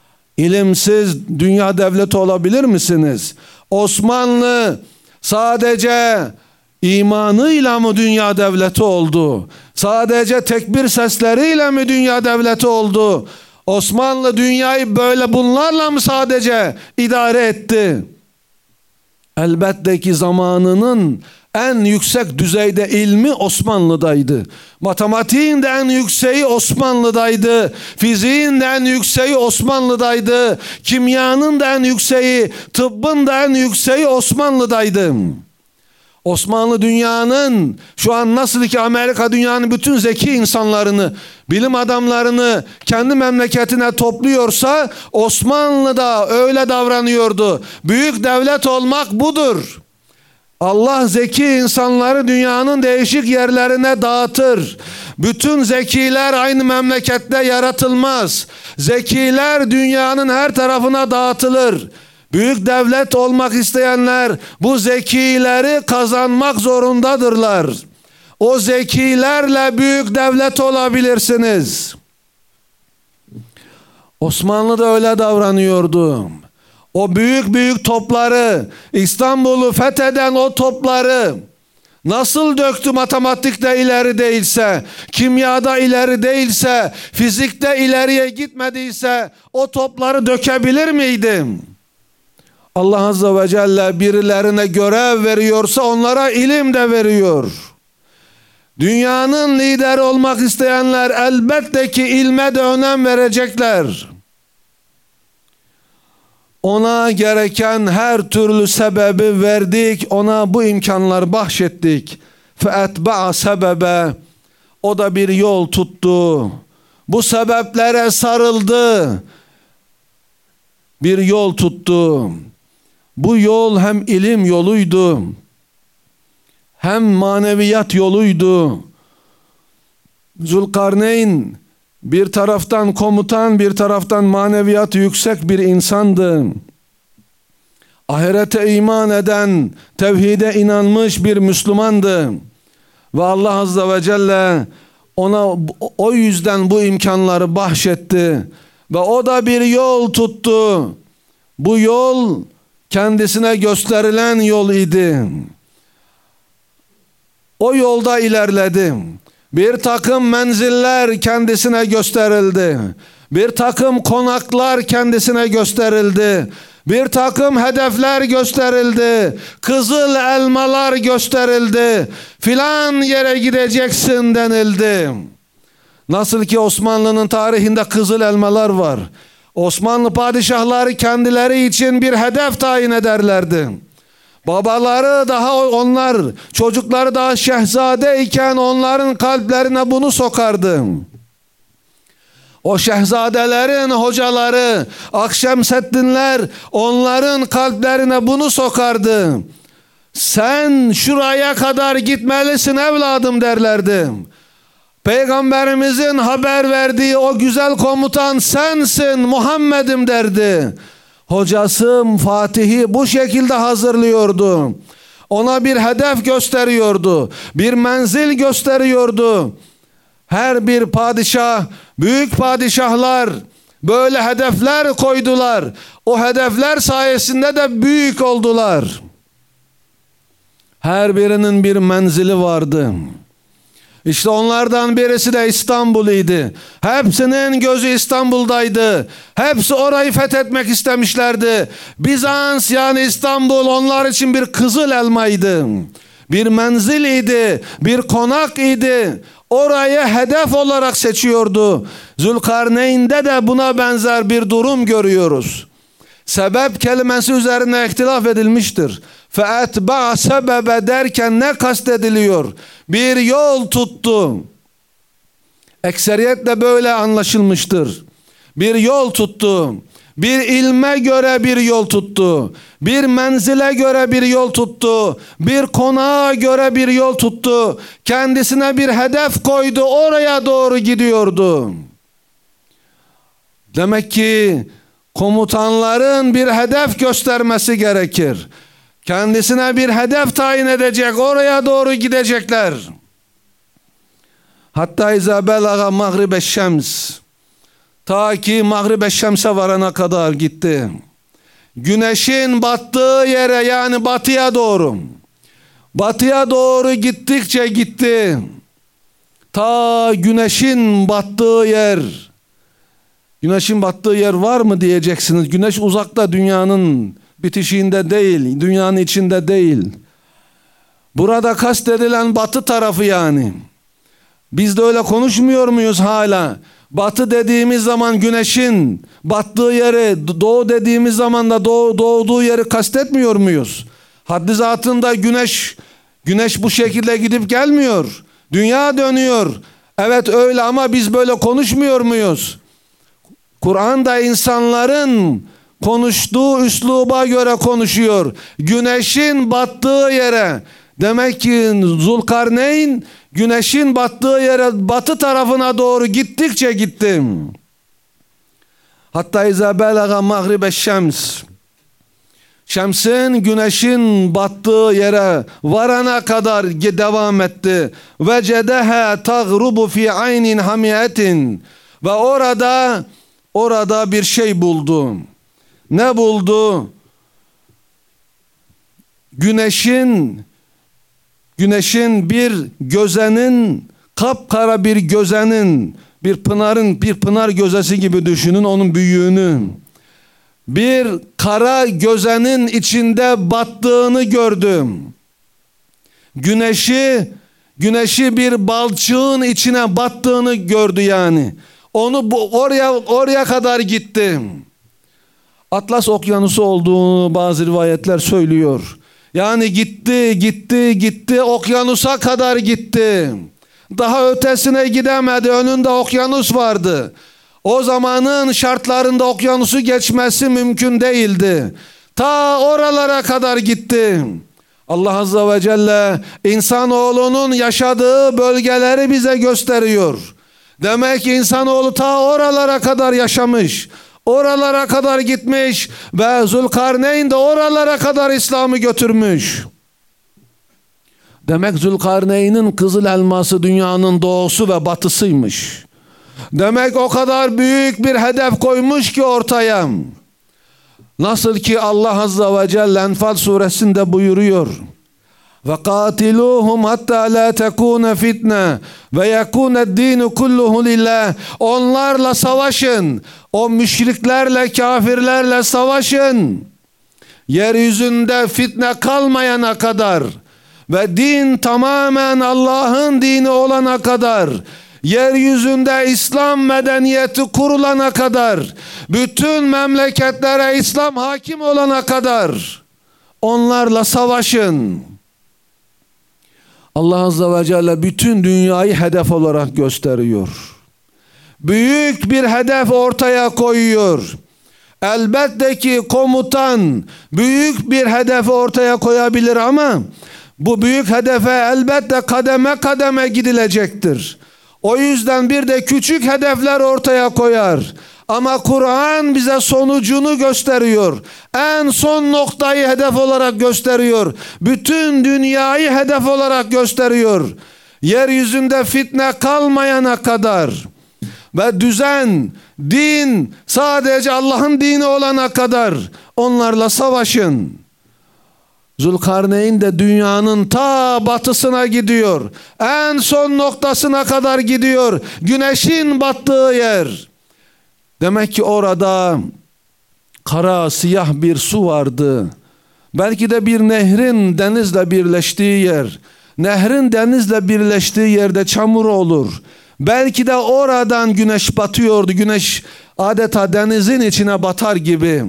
İlimsiz dünya devleti olabilir misiniz? Osmanlı sadece imanıyla mı dünya devleti oldu? Sadece tekbir sesleriyle mi dünya devleti oldu? Osmanlı dünyayı böyle bunlarla mı sadece idare etti? Elbette ki zamanının en yüksek düzeyde ilmi Osmanlı'daydı. Matematiğin de en yükseği Osmanlı'daydı. Fiziğin de en yükseği Osmanlı'daydı. Kimyanın da en yükseği, tıbbın da en yükseği Osmanlı'daydı. Osmanlı dünyanın, şu an nasıl ki Amerika dünyanın bütün zeki insanlarını, bilim adamlarını kendi memleketine topluyorsa, Osmanlı da öyle davranıyordu. Büyük devlet olmak budur. Allah zeki insanları dünyanın değişik yerlerine dağıtır. Bütün zekiler aynı memlekette yaratılmaz. Zekiler dünyanın her tarafına dağıtılır. Büyük devlet olmak isteyenler bu zekileri kazanmak zorundadırlar. O zekilerle büyük devlet olabilirsiniz. Osmanlı da öyle davranıyordu. O büyük topları, İstanbul'u fetheden o topları nasıl döktü? Matematikte ileri değilse, kimyada ileri değilse, fizikte ileriye gitmediyse o topları dökebilir miydi? Allah Azze ve Celle birilerine görev veriyorsa onlara ilim de veriyor. Dünyanın lideri olmak isteyenler elbette ki ilme de önem verecekler. Ona gereken her türlü sebebi verdik, ona bu imkanlar bahşettik. فَاَتْبَعَ sebebe, o da bir yol tuttu. Bu sebeplere sarıldı. Bir yol tuttu. Bu yol hem ilim yoluydu, hem maneviyat yoluydu. Zülkarneyn bir taraftan komutan, bir taraftan maneviyatı yüksek bir insandı. Ahirete iman eden, tevhide inanmış bir Müslümandı. Ve Allah Azze ve Celle ona o yüzden bu imkanları bahşetti. Ve o da bir yol tuttu. Bu yol kendisine gösterilen yol idi. O yolda ilerledi. Bir takım menziller kendisine gösterildi. Bir takım konaklar kendisine gösterildi. Bir takım hedefler gösterildi. Kızıl elmalar gösterildi. Filan yere gideceksin denildi. Nasıl ki Osmanlı'nın tarihinde kızıl elmalar var. Osmanlı padişahları kendileri için bir hedef tayin ederlerdi. Babaları daha onlar, çocukları daha şehzade iken onların kalplerine bunu sokardı. O şehzadelerin hocaları, Akşemseddinler onların kalplerine bunu sokardı. Sen şuraya kadar gitmelisin evladım derlerdi. Peygamberimizin haber verdiği o güzel komutan sensin Muhammed'im derdi. Hocası Fatih'i bu şekilde hazırlıyordu. Ona bir hedef gösteriyordu. Bir menzil gösteriyordu. Her bir padişah, büyük padişahlar böyle hedefler koydular. O hedefler sayesinde de büyük oldular. Her birinin bir menzili vardı. İşte onlardan birisi de İstanbul idi. Hepsinin gözü İstanbul'daydı. Hepsi orayı fethetmek istemişlerdi. Bizans yani İstanbul onlar için bir kızıl elmaydı. Bir menzil idi, bir konak idi. Orayı hedef olarak seçiyordu. Zülkarneyn'de de buna benzer bir durum görüyoruz. Sebep kelimesi üzerine ihtilaf edilmiştir. فَاَتْبَعَ sebebe derken ne kastediliyor? Bir yol tuttu. Ekseriyetle böyle anlaşılmıştır. Bir yol tuttu. Bir ilme göre bir yol tuttu. Bir menzile göre bir yol tuttu. Bir konağa göre bir yol tuttu. Kendisine bir hedef koydu. Oraya doğru gidiyordu. Demek ki komutanların bir hedef göstermesi gerekir. Kendisine bir hedef tayin edecek. Oraya doğru gidecekler. Hatta izâ belâga mağribeş şems. Ta ki Mağrib-i Şems'e varana kadar gitti. Güneşin battığı yere, yani batıya doğru. Batıya doğru gittikçe gitti. Ta güneşin battığı yer. Güneşin battığı yer var mı diyeceksiniz. Güneş uzakta, dünyanın bitişiğinde değil, dünyanın içinde değil. Burada kastedilen batı tarafı yani. Biz de öyle konuşmuyor muyuz hala? Batı dediğimiz zaman güneşin battığı yeri, doğu dediğimiz zaman da doğduğu yeri kastetmiyor muyuz? Haddi zatında güneş bu şekilde gidip gelmiyor. Dünya dönüyor. Evet öyle, ama biz böyle konuşmuyor muyuz? Kur'an'da insanların konuştuğu üsluba göre konuşuyor. Güneşin battığı yere. Demek ki Zulkarneyn güneşin battığı yere, batı tarafına doğru gittikçe gittim. Hatta izâ belâga mağribe şems. Şemsin, güneşin battığı yere varana kadar devam etti. Vecedeha tagrubu fi aynin hamiyetin. Ve orada bir şey buldu. Ne buldu? Güneşin bir gözenin, kapkara bir gözenin, bir pınar gözesi gibi düşünün onun büyüğünü. Bir kara gözenin içinde battığını gördüm. Güneşi bir balçığın içine battığını gördü yani. Oraya kadar gittim. Atlas Okyanusu olduğunu bazı rivayetler söylüyor. Yani gitti, okyanusa kadar gitti. Daha ötesine gidemedi, önünde okyanus vardı. O zamanın şartlarında okyanusu geçmesi mümkün değildi. Ta oralara kadar gitti. Allah Azze ve Celle insanoğlunun yaşadığı bölgeleri bize gösteriyor. Demek ki insanoğlu ta oralara kadar yaşamış. Oralara kadar gitmiş ve Zülkarneyn de oralara kadar İslam'ı götürmüş. Demek Zülkarneyn'in kızıl elması dünyanın doğusu ve batısıymış. Demek o kadar büyük bir hedef koymuş ki ortaya. Nasıl ki Allah Azze ve Celle Enfal suresinde buyuruyor. وَقَاتِلُوهُمْ حَتَّى لَا تَكُونَ فِتْنَةً وَيَكُونَ الدِّينُ كُلُّهُ لِلّٰهِ. Onlarla savaşın. O müşriklerle, kafirlerle savaşın. Yeryüzünde fitne kalmayana kadar ve din tamamen Allah'ın dini olana kadar, yeryüzünde İslam medeniyeti kurulana kadar, bütün memleketlere İslam hakim olana kadar onlarla savaşın. Allah Azze ve Celle bütün dünyayı hedef olarak gösteriyor. Büyük bir hedef ortaya koyuyor. Elbette ki komutan büyük bir hedef ortaya koyabilir ama bu büyük hedefe elbette kademe kademe gidilecektir. O yüzden bir de küçük hedefler ortaya koyar. Ama Kur'an bize sonucunu gösteriyor. En son noktayı hedef olarak gösteriyor. Bütün dünyayı hedef olarak gösteriyor. Yeryüzünde fitne kalmayana kadar ve düzen, din sadece Allah'ın dini olana kadar onlarla savaşın. Zülkarneyn de dünyanın ta batısına gidiyor. En son noktasına kadar gidiyor. Güneşin battığı yer. Demek ki orada kara siyah bir su vardı. Belki de bir nehrin denizle birleştiği yer. Nehrin denizle birleştiği yerde çamur olur. Belki de oradan güneş batıyordu. Güneş adeta denizin içine batar gibi.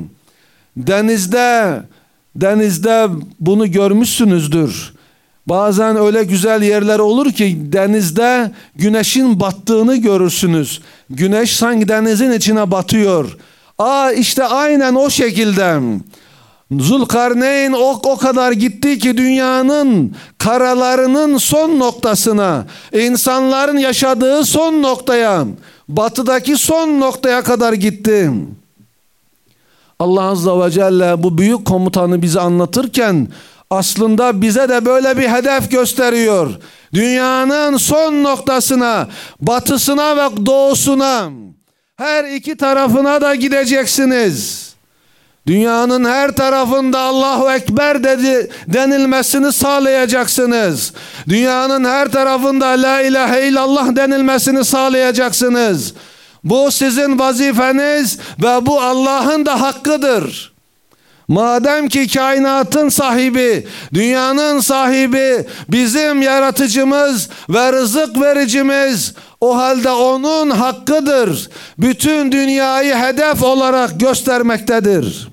Denizde bunu görmüşsünüzdür. Bazen öyle güzel yerler olur ki denizde güneşin battığını görürsünüz. Güneş sanki denizin içine batıyor. İşte aynen o şekilde. Zülkarneyn o kadar gitti ki dünyanın karalarının son noktasına, insanların yaşadığı son noktaya, batıdaki son noktaya kadar gitti. Allah Azze ve Celle bu büyük komutanı bize anlatırken aslında bize de böyle bir hedef gösteriyor. Dünyanın son noktasına, batısına ve doğusuna Her iki tarafına da gideceksiniz. Dünyanın her tarafında Allahu Ekber denilmesini sağlayacaksınız. Dünyanın her tarafında La ilahe illallah denilmesini sağlayacaksınız. Bu sizin vazifeniz ve bu Allah'ın da hakkıdır. Madem ki kainatın sahibi, dünyanın sahibi, bizim yaratıcımız ve rızık vericimiz, o halde onun hakkıdır. Bütün dünyayı hedef olarak göstermektedir.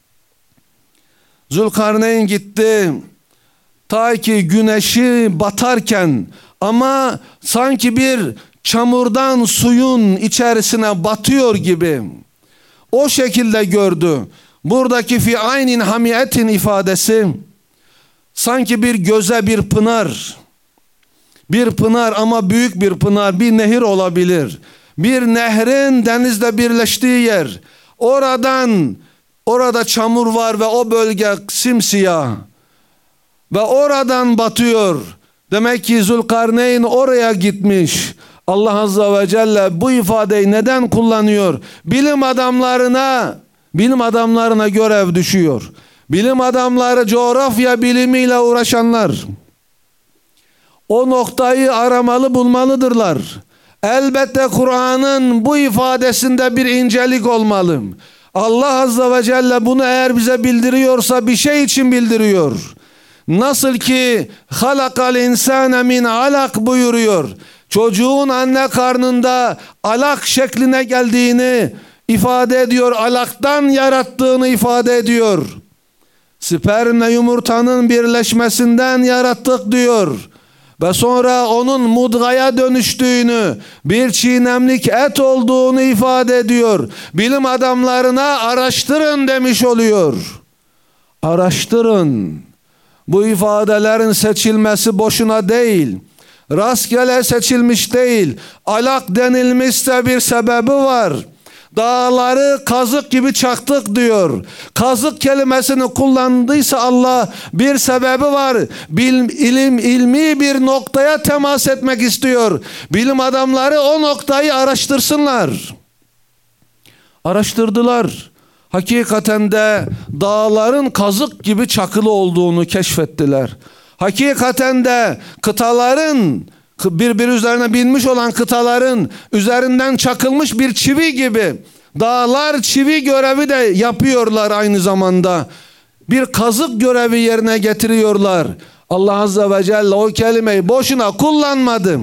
Zülkarneyn gitti. Ta ki güneşi batarken ama sanki bir çamurdan suyun içerisine batıyor gibi o şekilde gördü. Buradaki fi aynin hamiyetin ifadesi sanki bir göze bir pınar. Bir pınar ama büyük bir pınar, bir nehir olabilir. Bir nehrin denizle birleştiği yer. Orada çamur var ve o bölge simsiyah. Ve oradan batıyor. Demek ki Zülkarneyn oraya gitmiş. Allah Azze ve Celle bu ifadeyi neden kullanıyor? Bilim adamlarına görev düşüyor. Bilim adamları coğrafya bilimiyle uğraşanlar o noktayı aramalı bulmalıdırlar. Elbette Kur'an'ın bu ifadesinde bir incelik olmalı. Allah Azze ve Celle bunu eğer bize bildiriyorsa bir şey için bildiriyor. Nasıl ki halakal insane min alak buyuruyor. Çocuğun anne karnında alak şekline geldiğini ifade ediyor. Alaktan yarattığını ifade ediyor. Spermle yumurtanın birleşmesinden yarattık diyor. Ve sonra onun mudgaya dönüştüğünü, bir çiğnemlik et olduğunu ifade ediyor. Bilim adamlarına araştırın demiş oluyor. Araştırın. Bu ifadelerin seçilmesi boşuna değil. Rastgele seçilmiş değil. Alak denilmişse bir sebebi var. Dağları kazık gibi çaktık diyor. Kazık kelimesini kullandıysa Allah bir sebebi var. İlmi bir noktaya temas etmek istiyor. Bilim adamları o noktayı araştırsınlar. Araştırdılar. Hakikaten de dağların kazık gibi çakılı olduğunu keşfettiler. Hakikaten de kıtaların birbiri üzerine binmiş olan kıtaların üzerinden çakılmış bir çivi gibi dağlar çivi görevi de yapıyorlar aynı zamanda. Bir kazık görevi yerine getiriyorlar. Allah Azze ve Celle o kelimeyi boşuna kullanmadı.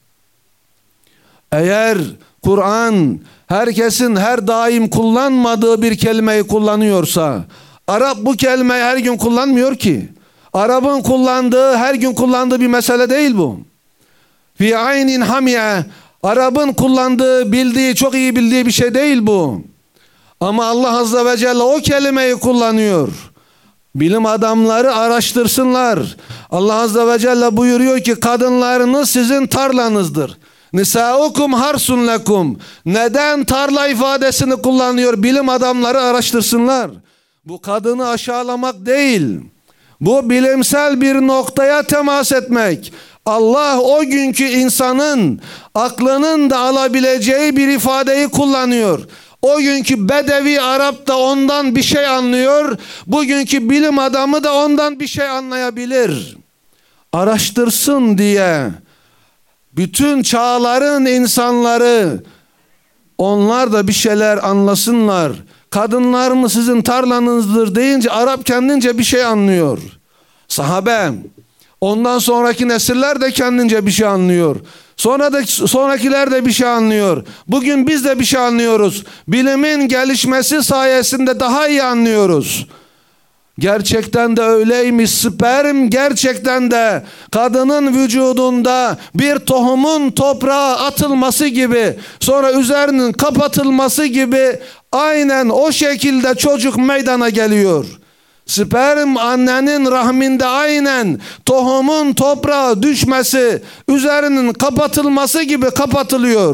Eğer Kur'an herkesin her daim kullanmadığı bir kelimeyi kullanıyorsa, Arap bu kelimeyi her gün kullanmıyor ki. Arap'ın kullandığı, her gün kullandığı bir mesele değil bu. Fi aynin hamiye, Arap'ın kullandığı, bildiği, çok iyi bildiği bir şey değil bu. Ama Allah Azze ve Celle o kelimeyi kullanıyor. Bilim adamları araştırsınlar. Allah Azze ve Celle buyuruyor ki kadınlarınız sizin tarlanızdır. Nisaukum harsun lekum. Neden tarla ifadesini kullanıyor? Bilim adamları araştırsınlar. Bu kadını aşağılamak değil. Bu bilimsel bir noktaya temas etmek. Allah o günkü insanın aklının da alabileceği bir ifadeyi kullanıyor. O günkü Bedevi Arap da ondan bir şey anlıyor. Bugünkü bilim adamı da ondan bir şey anlayabilir. Araştırsın diye bütün çağların insanları onlar da bir şeyler anlasınlar. Kadınlar mı sizin tarlanızdır deyince Arap kendince bir şey anlıyor. Sahabe, ondan sonraki nesiller de kendince bir şey anlıyor. Sonrakiler de bir şey anlıyor. Bugün biz de bir şey anlıyoruz. Bilimin gelişmesi sayesinde daha iyi anlıyoruz. Gerçekten de öyleymiş. Sperm gerçekten de kadının vücudunda bir tohumun toprağa atılması gibi, sonra üzerinin kapatılması gibi aynen o şekilde çocuk meydana geliyor. Sperm annenin rahminde aynen tohumun toprağa düşmesi, üzerinin kapatılması gibi kapatılıyor.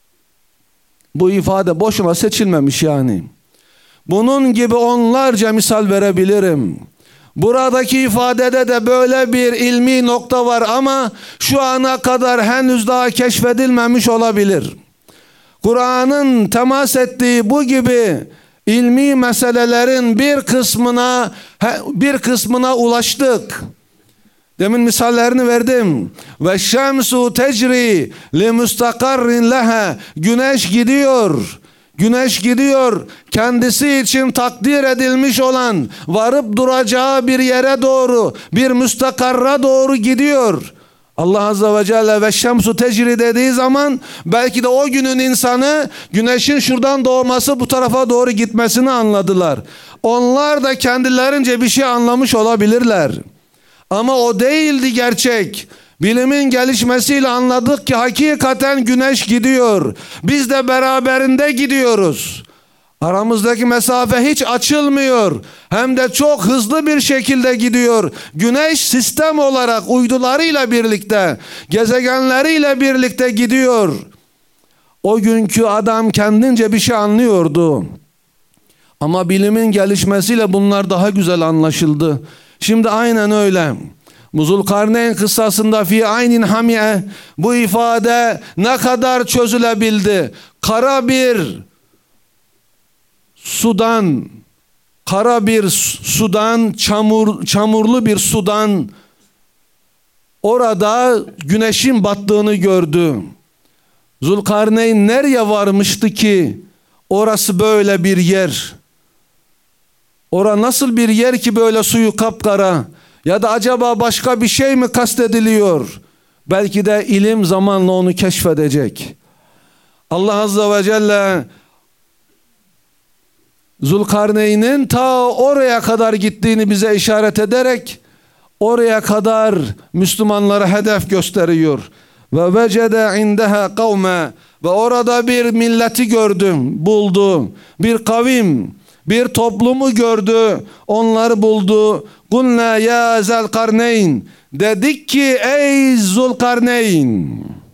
Bu ifade boşuna seçilmemiş yani. Bunun gibi onlarca misal verebilirim. Buradaki ifadede de böyle bir ilmi nokta var ama şu ana kadar henüz daha keşfedilmemiş olabilir. Kur'an'ın temas ettiği bu gibi ilmi meselelerin bir kısmına ulaştık. Demin misallerini verdim. Ve şemsu tecri li mustakarrin leha. Güneş gidiyor. Güneş gidiyor. Kendisi için takdir edilmiş olan, varıp duracağı bir yere doğru, bir müstakarra doğru gidiyor. Allah Azze ve Celle ve şemsu tecri dediği zaman belki de o günün insanı güneşin şuradan doğması bu tarafa doğru gitmesini anladılar. Onlar da kendilerince bir şey anlamış olabilirler. Ama o değildi gerçek. Bilimin gelişmesiyle anladık ki hakikaten güneş gidiyor. Biz de beraberinde gidiyoruz. Aramızdaki mesafe hiç açılmıyor. Hem de çok hızlı bir şekilde gidiyor. Güneş sistem olarak uydularıyla birlikte, gezegenleriyle birlikte gidiyor. O günkü adam kendince bir şey anlıyordu. Ama bilimin gelişmesiyle bunlar daha güzel anlaşıldı. Şimdi aynen öyle. Zulkarneyn kıssasında fi aynin hamiye, bu ifade ne kadar çözülebildi? Kara bir sudan, çamurlu bir sudan orada güneşin battığını gördü. Zulkarneyn nereye varmıştı ki orası böyle bir yer? Ora nasıl bir yer ki böyle suyu kapkara? Ya da acaba başka bir şey mi kastediliyor? Belki de ilim zamanla onu keşfedecek. Allah Azze ve Celle Zulkarneyn'in ta oraya kadar gittiğini bize işaret ederek oraya kadar Müslümanlara hedef gösteriyor. Ve vecede indeha kavme, ve orada bir milleti gördüm, buldu. Bir kavim, bir toplumu gördü, onları buldu. Kulna ya Zulkarneyn, dedik ki ey Zulkarneyn,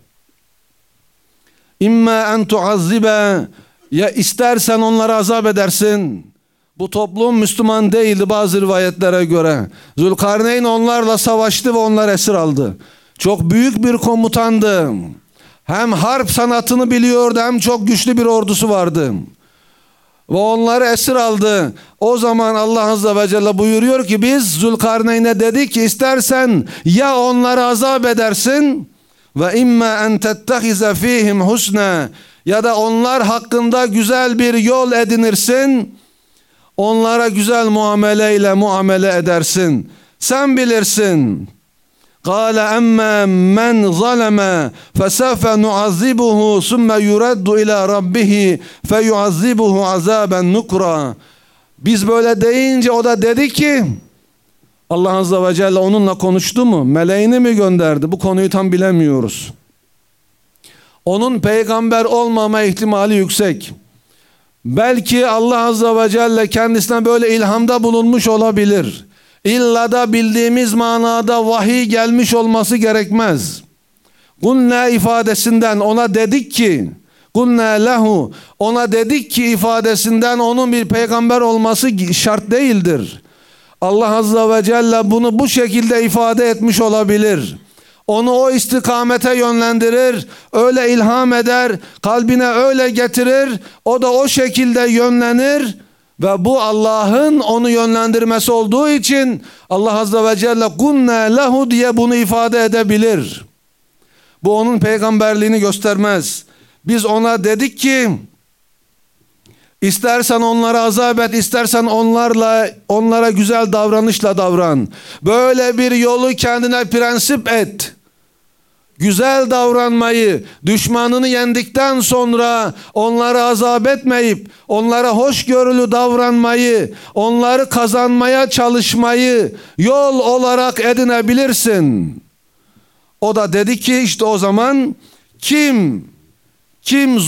İmma en tuazzibe, ya istersen onları azap edersin. Bu toplum Müslüman değildi bazı rivayetlere göre. Zulkarneyn onlarla savaştı ve onları esir aldı. Çok büyük bir komutandı. Hem harp sanatını biliyordu, hem çok güçlü bir ordusu vardı. Ve onları esir aldı. O zaman Allah Azze ve Celle buyuruyor ki biz Zulkarneyn'e dedik ki istersen ya onları azap edersin ve imma en tettehize fihim husna, ya da onlar hakkında güzel bir yol edinirsin, onlara güzel muameleyle muamele edersin. Sen bilirsin. قال أما من ظلم فسوف نعذبه ثم يرد إلى ربه فيعذبه عذابا نكرا. Biz böyle deyince o da dedi ki, Allah Azze ve Celle onunla konuştu mu? Meleğini mi gönderdi? Bu konuyu tam bilemiyoruz. Onun peygamber olmama ihtimali yüksek. Belki Allah Azze ve Celle kendisine böyle ilhamda bulunmuş olabilir. İlla da bildiğimiz manada vahiy gelmiş olması gerekmez. Kulna ifadesinden ona dedik ki, kulna lehu, ona dedik ki ifadesinden onun bir peygamber olması şart değildir. Allah Azze ve Celle bunu bu şekilde ifade etmiş olabilir. Onu o istikamete yönlendirir, öyle ilham eder, kalbine öyle getirir, o da o şekilde yönlenir. Ve bu Allah'ın onu yönlendirmesi olduğu için Allah Azze ve Celle kunna lehu diye bunu ifade edebilir. Bu onun peygamberliğini göstermez. Biz ona dedik ki istersen onlara azap et, istersen onlara güzel davranışla davran. Böyle bir yolu kendine prensip et. Güzel davranmayı, düşmanını yendikten sonra onları azap etmeyip, onlara hoşgörülü davranmayı, onları kazanmaya çalışmayı yol olarak edinebilirsin. O da dedi ki işte o zaman kim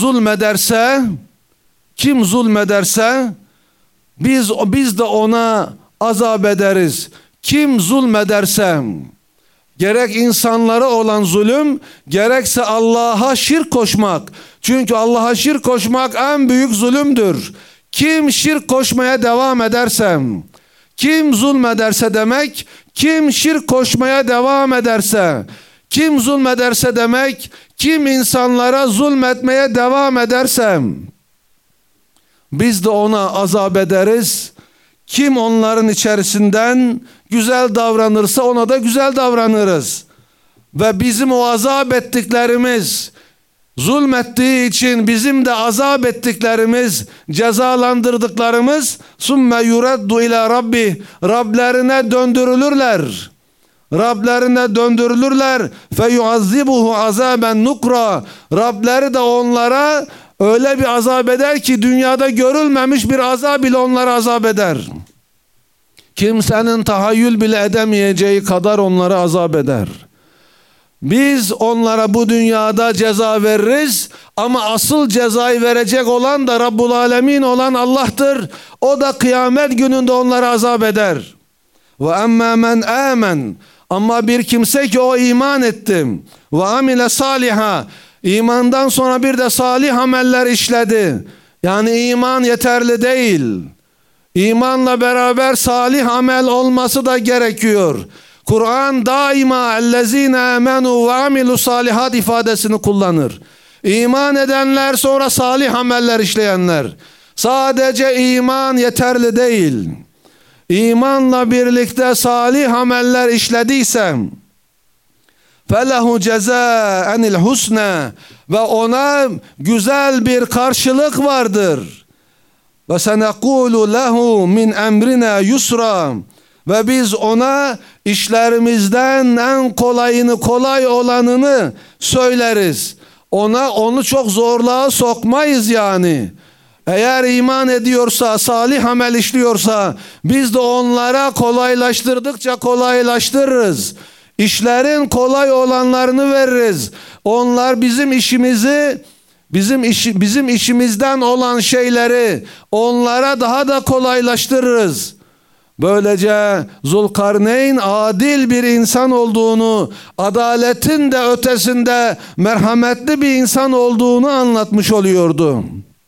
zulmederse biz de ona azap ederiz. Kim zulmederse, gerek insanlara olan zulüm, gerekse Allah'a şirk koşmak. Çünkü Allah'a şirk koşmak en büyük zulümdür. Kim şirk koşmaya devam ederse, kim zulmederse demek, kim şirk koşmaya devam ederse, Kim zulmederse demek, kim insanlara zulmetmeye devam ederse biz de ona azap ederiz. Kim onların içerisinden güzel davranırsa ona da güzel davranırız. Ve bizim o azap ettiklerimiz, zulmettiği için bizim de azap ettiklerimiz, cezalandırdıklarımız summe yuraddu ila rabbi, Rablerine döndürülürler. Rablerine döndürülürler. Fe yuazzibuhu azaben nukra. Rableri de onlara öyle bir azap eder ki dünyada görülmemiş bir azap ile onlara azap eder. Kimsenin tahayyül bile edemeyeceği kadar onlara azap eder. Biz onlara bu dünyada ceza veririz ama asıl cezayı verecek olan da Rabbul Alemin olan Allah'tır. O da kıyamet gününde onlara azap eder. Ve emmâ men âmen, ama bir kimse ki o iman ettim ve amile saliha, imandan sonra bir de salih ameller işledi. Yani iman yeterli değil. İmanla beraber salih amel olması da gerekiyor. Kur'an daima ellezine amenu ve amilu salihat ifadesini kullanır. İman edenler sonra salih ameller işleyenler. Sadece iman yeterli değil. İmanla birlikte salih ameller işlediysem felehu cezaenil husna, ve ona güzel bir karşılık vardır. Ve senekulu lehu min emrina yusra, ve biz ona işlerimizden en kolayını, kolay olanını söyleriz. Onu çok zorluğa sokmayız yani. Eğer iman ediyorsa, salih amel işliyorsa biz de onlara kolaylaştırdıkça kolaylaştırırız. İşlerin kolay olanlarını veririz. Onlar bizim işimizi, bizim işimizden olan şeyleri onlara daha da kolaylaştırırız. Böylece Zulkarneyn adil bir insan olduğunu, adaletin de ötesinde merhametli bir insan olduğunu anlatmış oluyordu.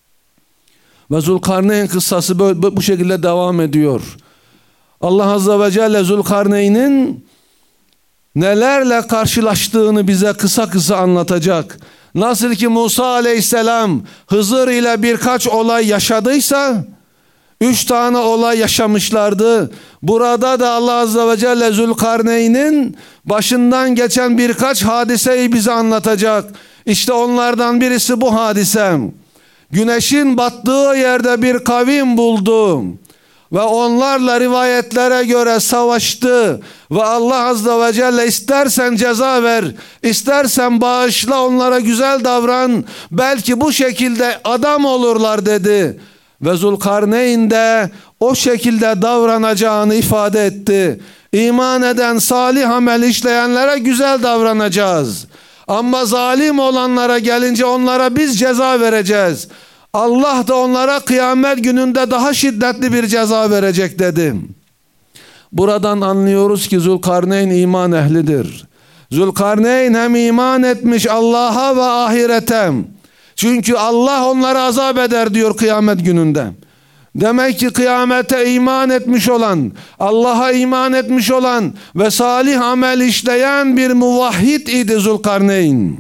Ve Zulkarneyn kıssası bu şekilde devam ediyor. Allah Azze ve Celle Zulkarneyn'in nelerle karşılaştığını bize kısa kısa anlatacak. Nasıl ki Musa Aleyhisselam Hızır ile birkaç olay yaşadıysa, 3 tane olay yaşamışlardı. Burada da Allah Azze ve Celle Zulkarneyn'in başından geçen birkaç hadiseyi bize anlatacak. İşte onlardan birisi bu hadisem. Güneşin battığı yerde bir kavim buldu ve onlarla rivayetlere göre savaştı ve Allah Azze ve Celle istersen ceza ver, istersen bağışla, onlara güzel davran, belki bu şekilde adam olurlar dedi. Ve Zulkarneyn de o şekilde davranacağını ifade etti. İman eden, salih amel işleyenlere güzel davranacağız. Ama zalim olanlara gelince onlara biz ceza vereceğiz. Allah da onlara kıyamet gününde daha şiddetli bir ceza verecek dedi. Buradan anlıyoruz ki Zulkarneyn iman ehlidir. Zulkarneyn hem iman etmiş Allah'a ve ahirete. Çünkü Allah onları azap eder diyor kıyamet gününde. Demek ki kıyamete iman etmiş olan, Allah'a iman etmiş olan ve salih amel işleyen bir muvahhid idi Zulkarneyn.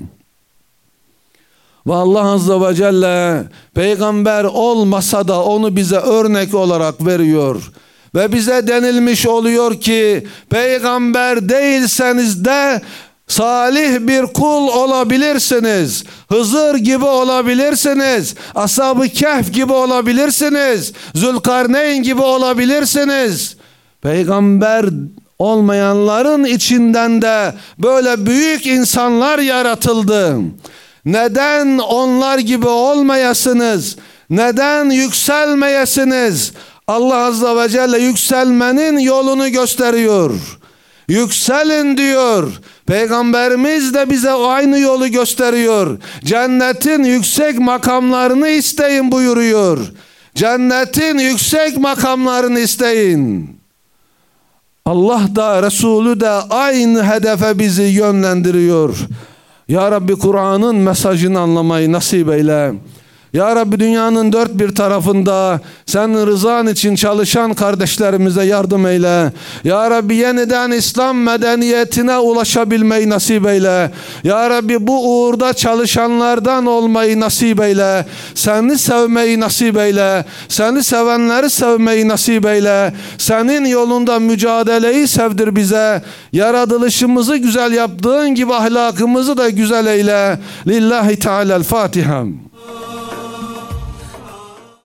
Ve Allah Azze ve Celle peygamber olmasa da onu bize örnek olarak veriyor. Ve bize denilmiş oluyor ki peygamber değilseniz de salih bir kul olabilirsiniz. Hızır gibi olabilirsiniz. Ashab-ı Kehf gibi olabilirsiniz. Zulkarneyn gibi olabilirsiniz. Peygamber olmayanların içinden de böyle büyük insanlar yaratıldı. Neden onlar gibi olmayasınız? Neden yükselmeyesiniz? Allah Azze ve Celle yükselmenin yolunu gösteriyor. Yükselin diyor. Peygamberimiz de bize aynı yolu gösteriyor. Cennetin yüksek makamlarını isteyin buyuruyor. Cennetin yüksek makamlarını isteyin. Allah da Resulü de aynı hedefe bizi yönlendiriyor. Ya Rabbi, Kur'an'ın mesajını anlamayı nasip eyle. Ya Rabbi dünyanın dört bir tarafında senin rızan için çalışan kardeşlerimize yardım eyle. Ya Rabbi yeniden İslam medeniyetine ulaşabilmeyi nasip eyle. Ya Rabbi bu uğurda çalışanlardan olmayı nasip eyle. Seni sevmeyi nasip eyle. Seni sevenleri sevmeyi nasip eyle. Senin yolunda mücadeleyi sevdir bize. Yaratılışımızı güzel yaptığın gibi ahlakımızı da güzel eyle. Lillahi Teala'l-Fatiha.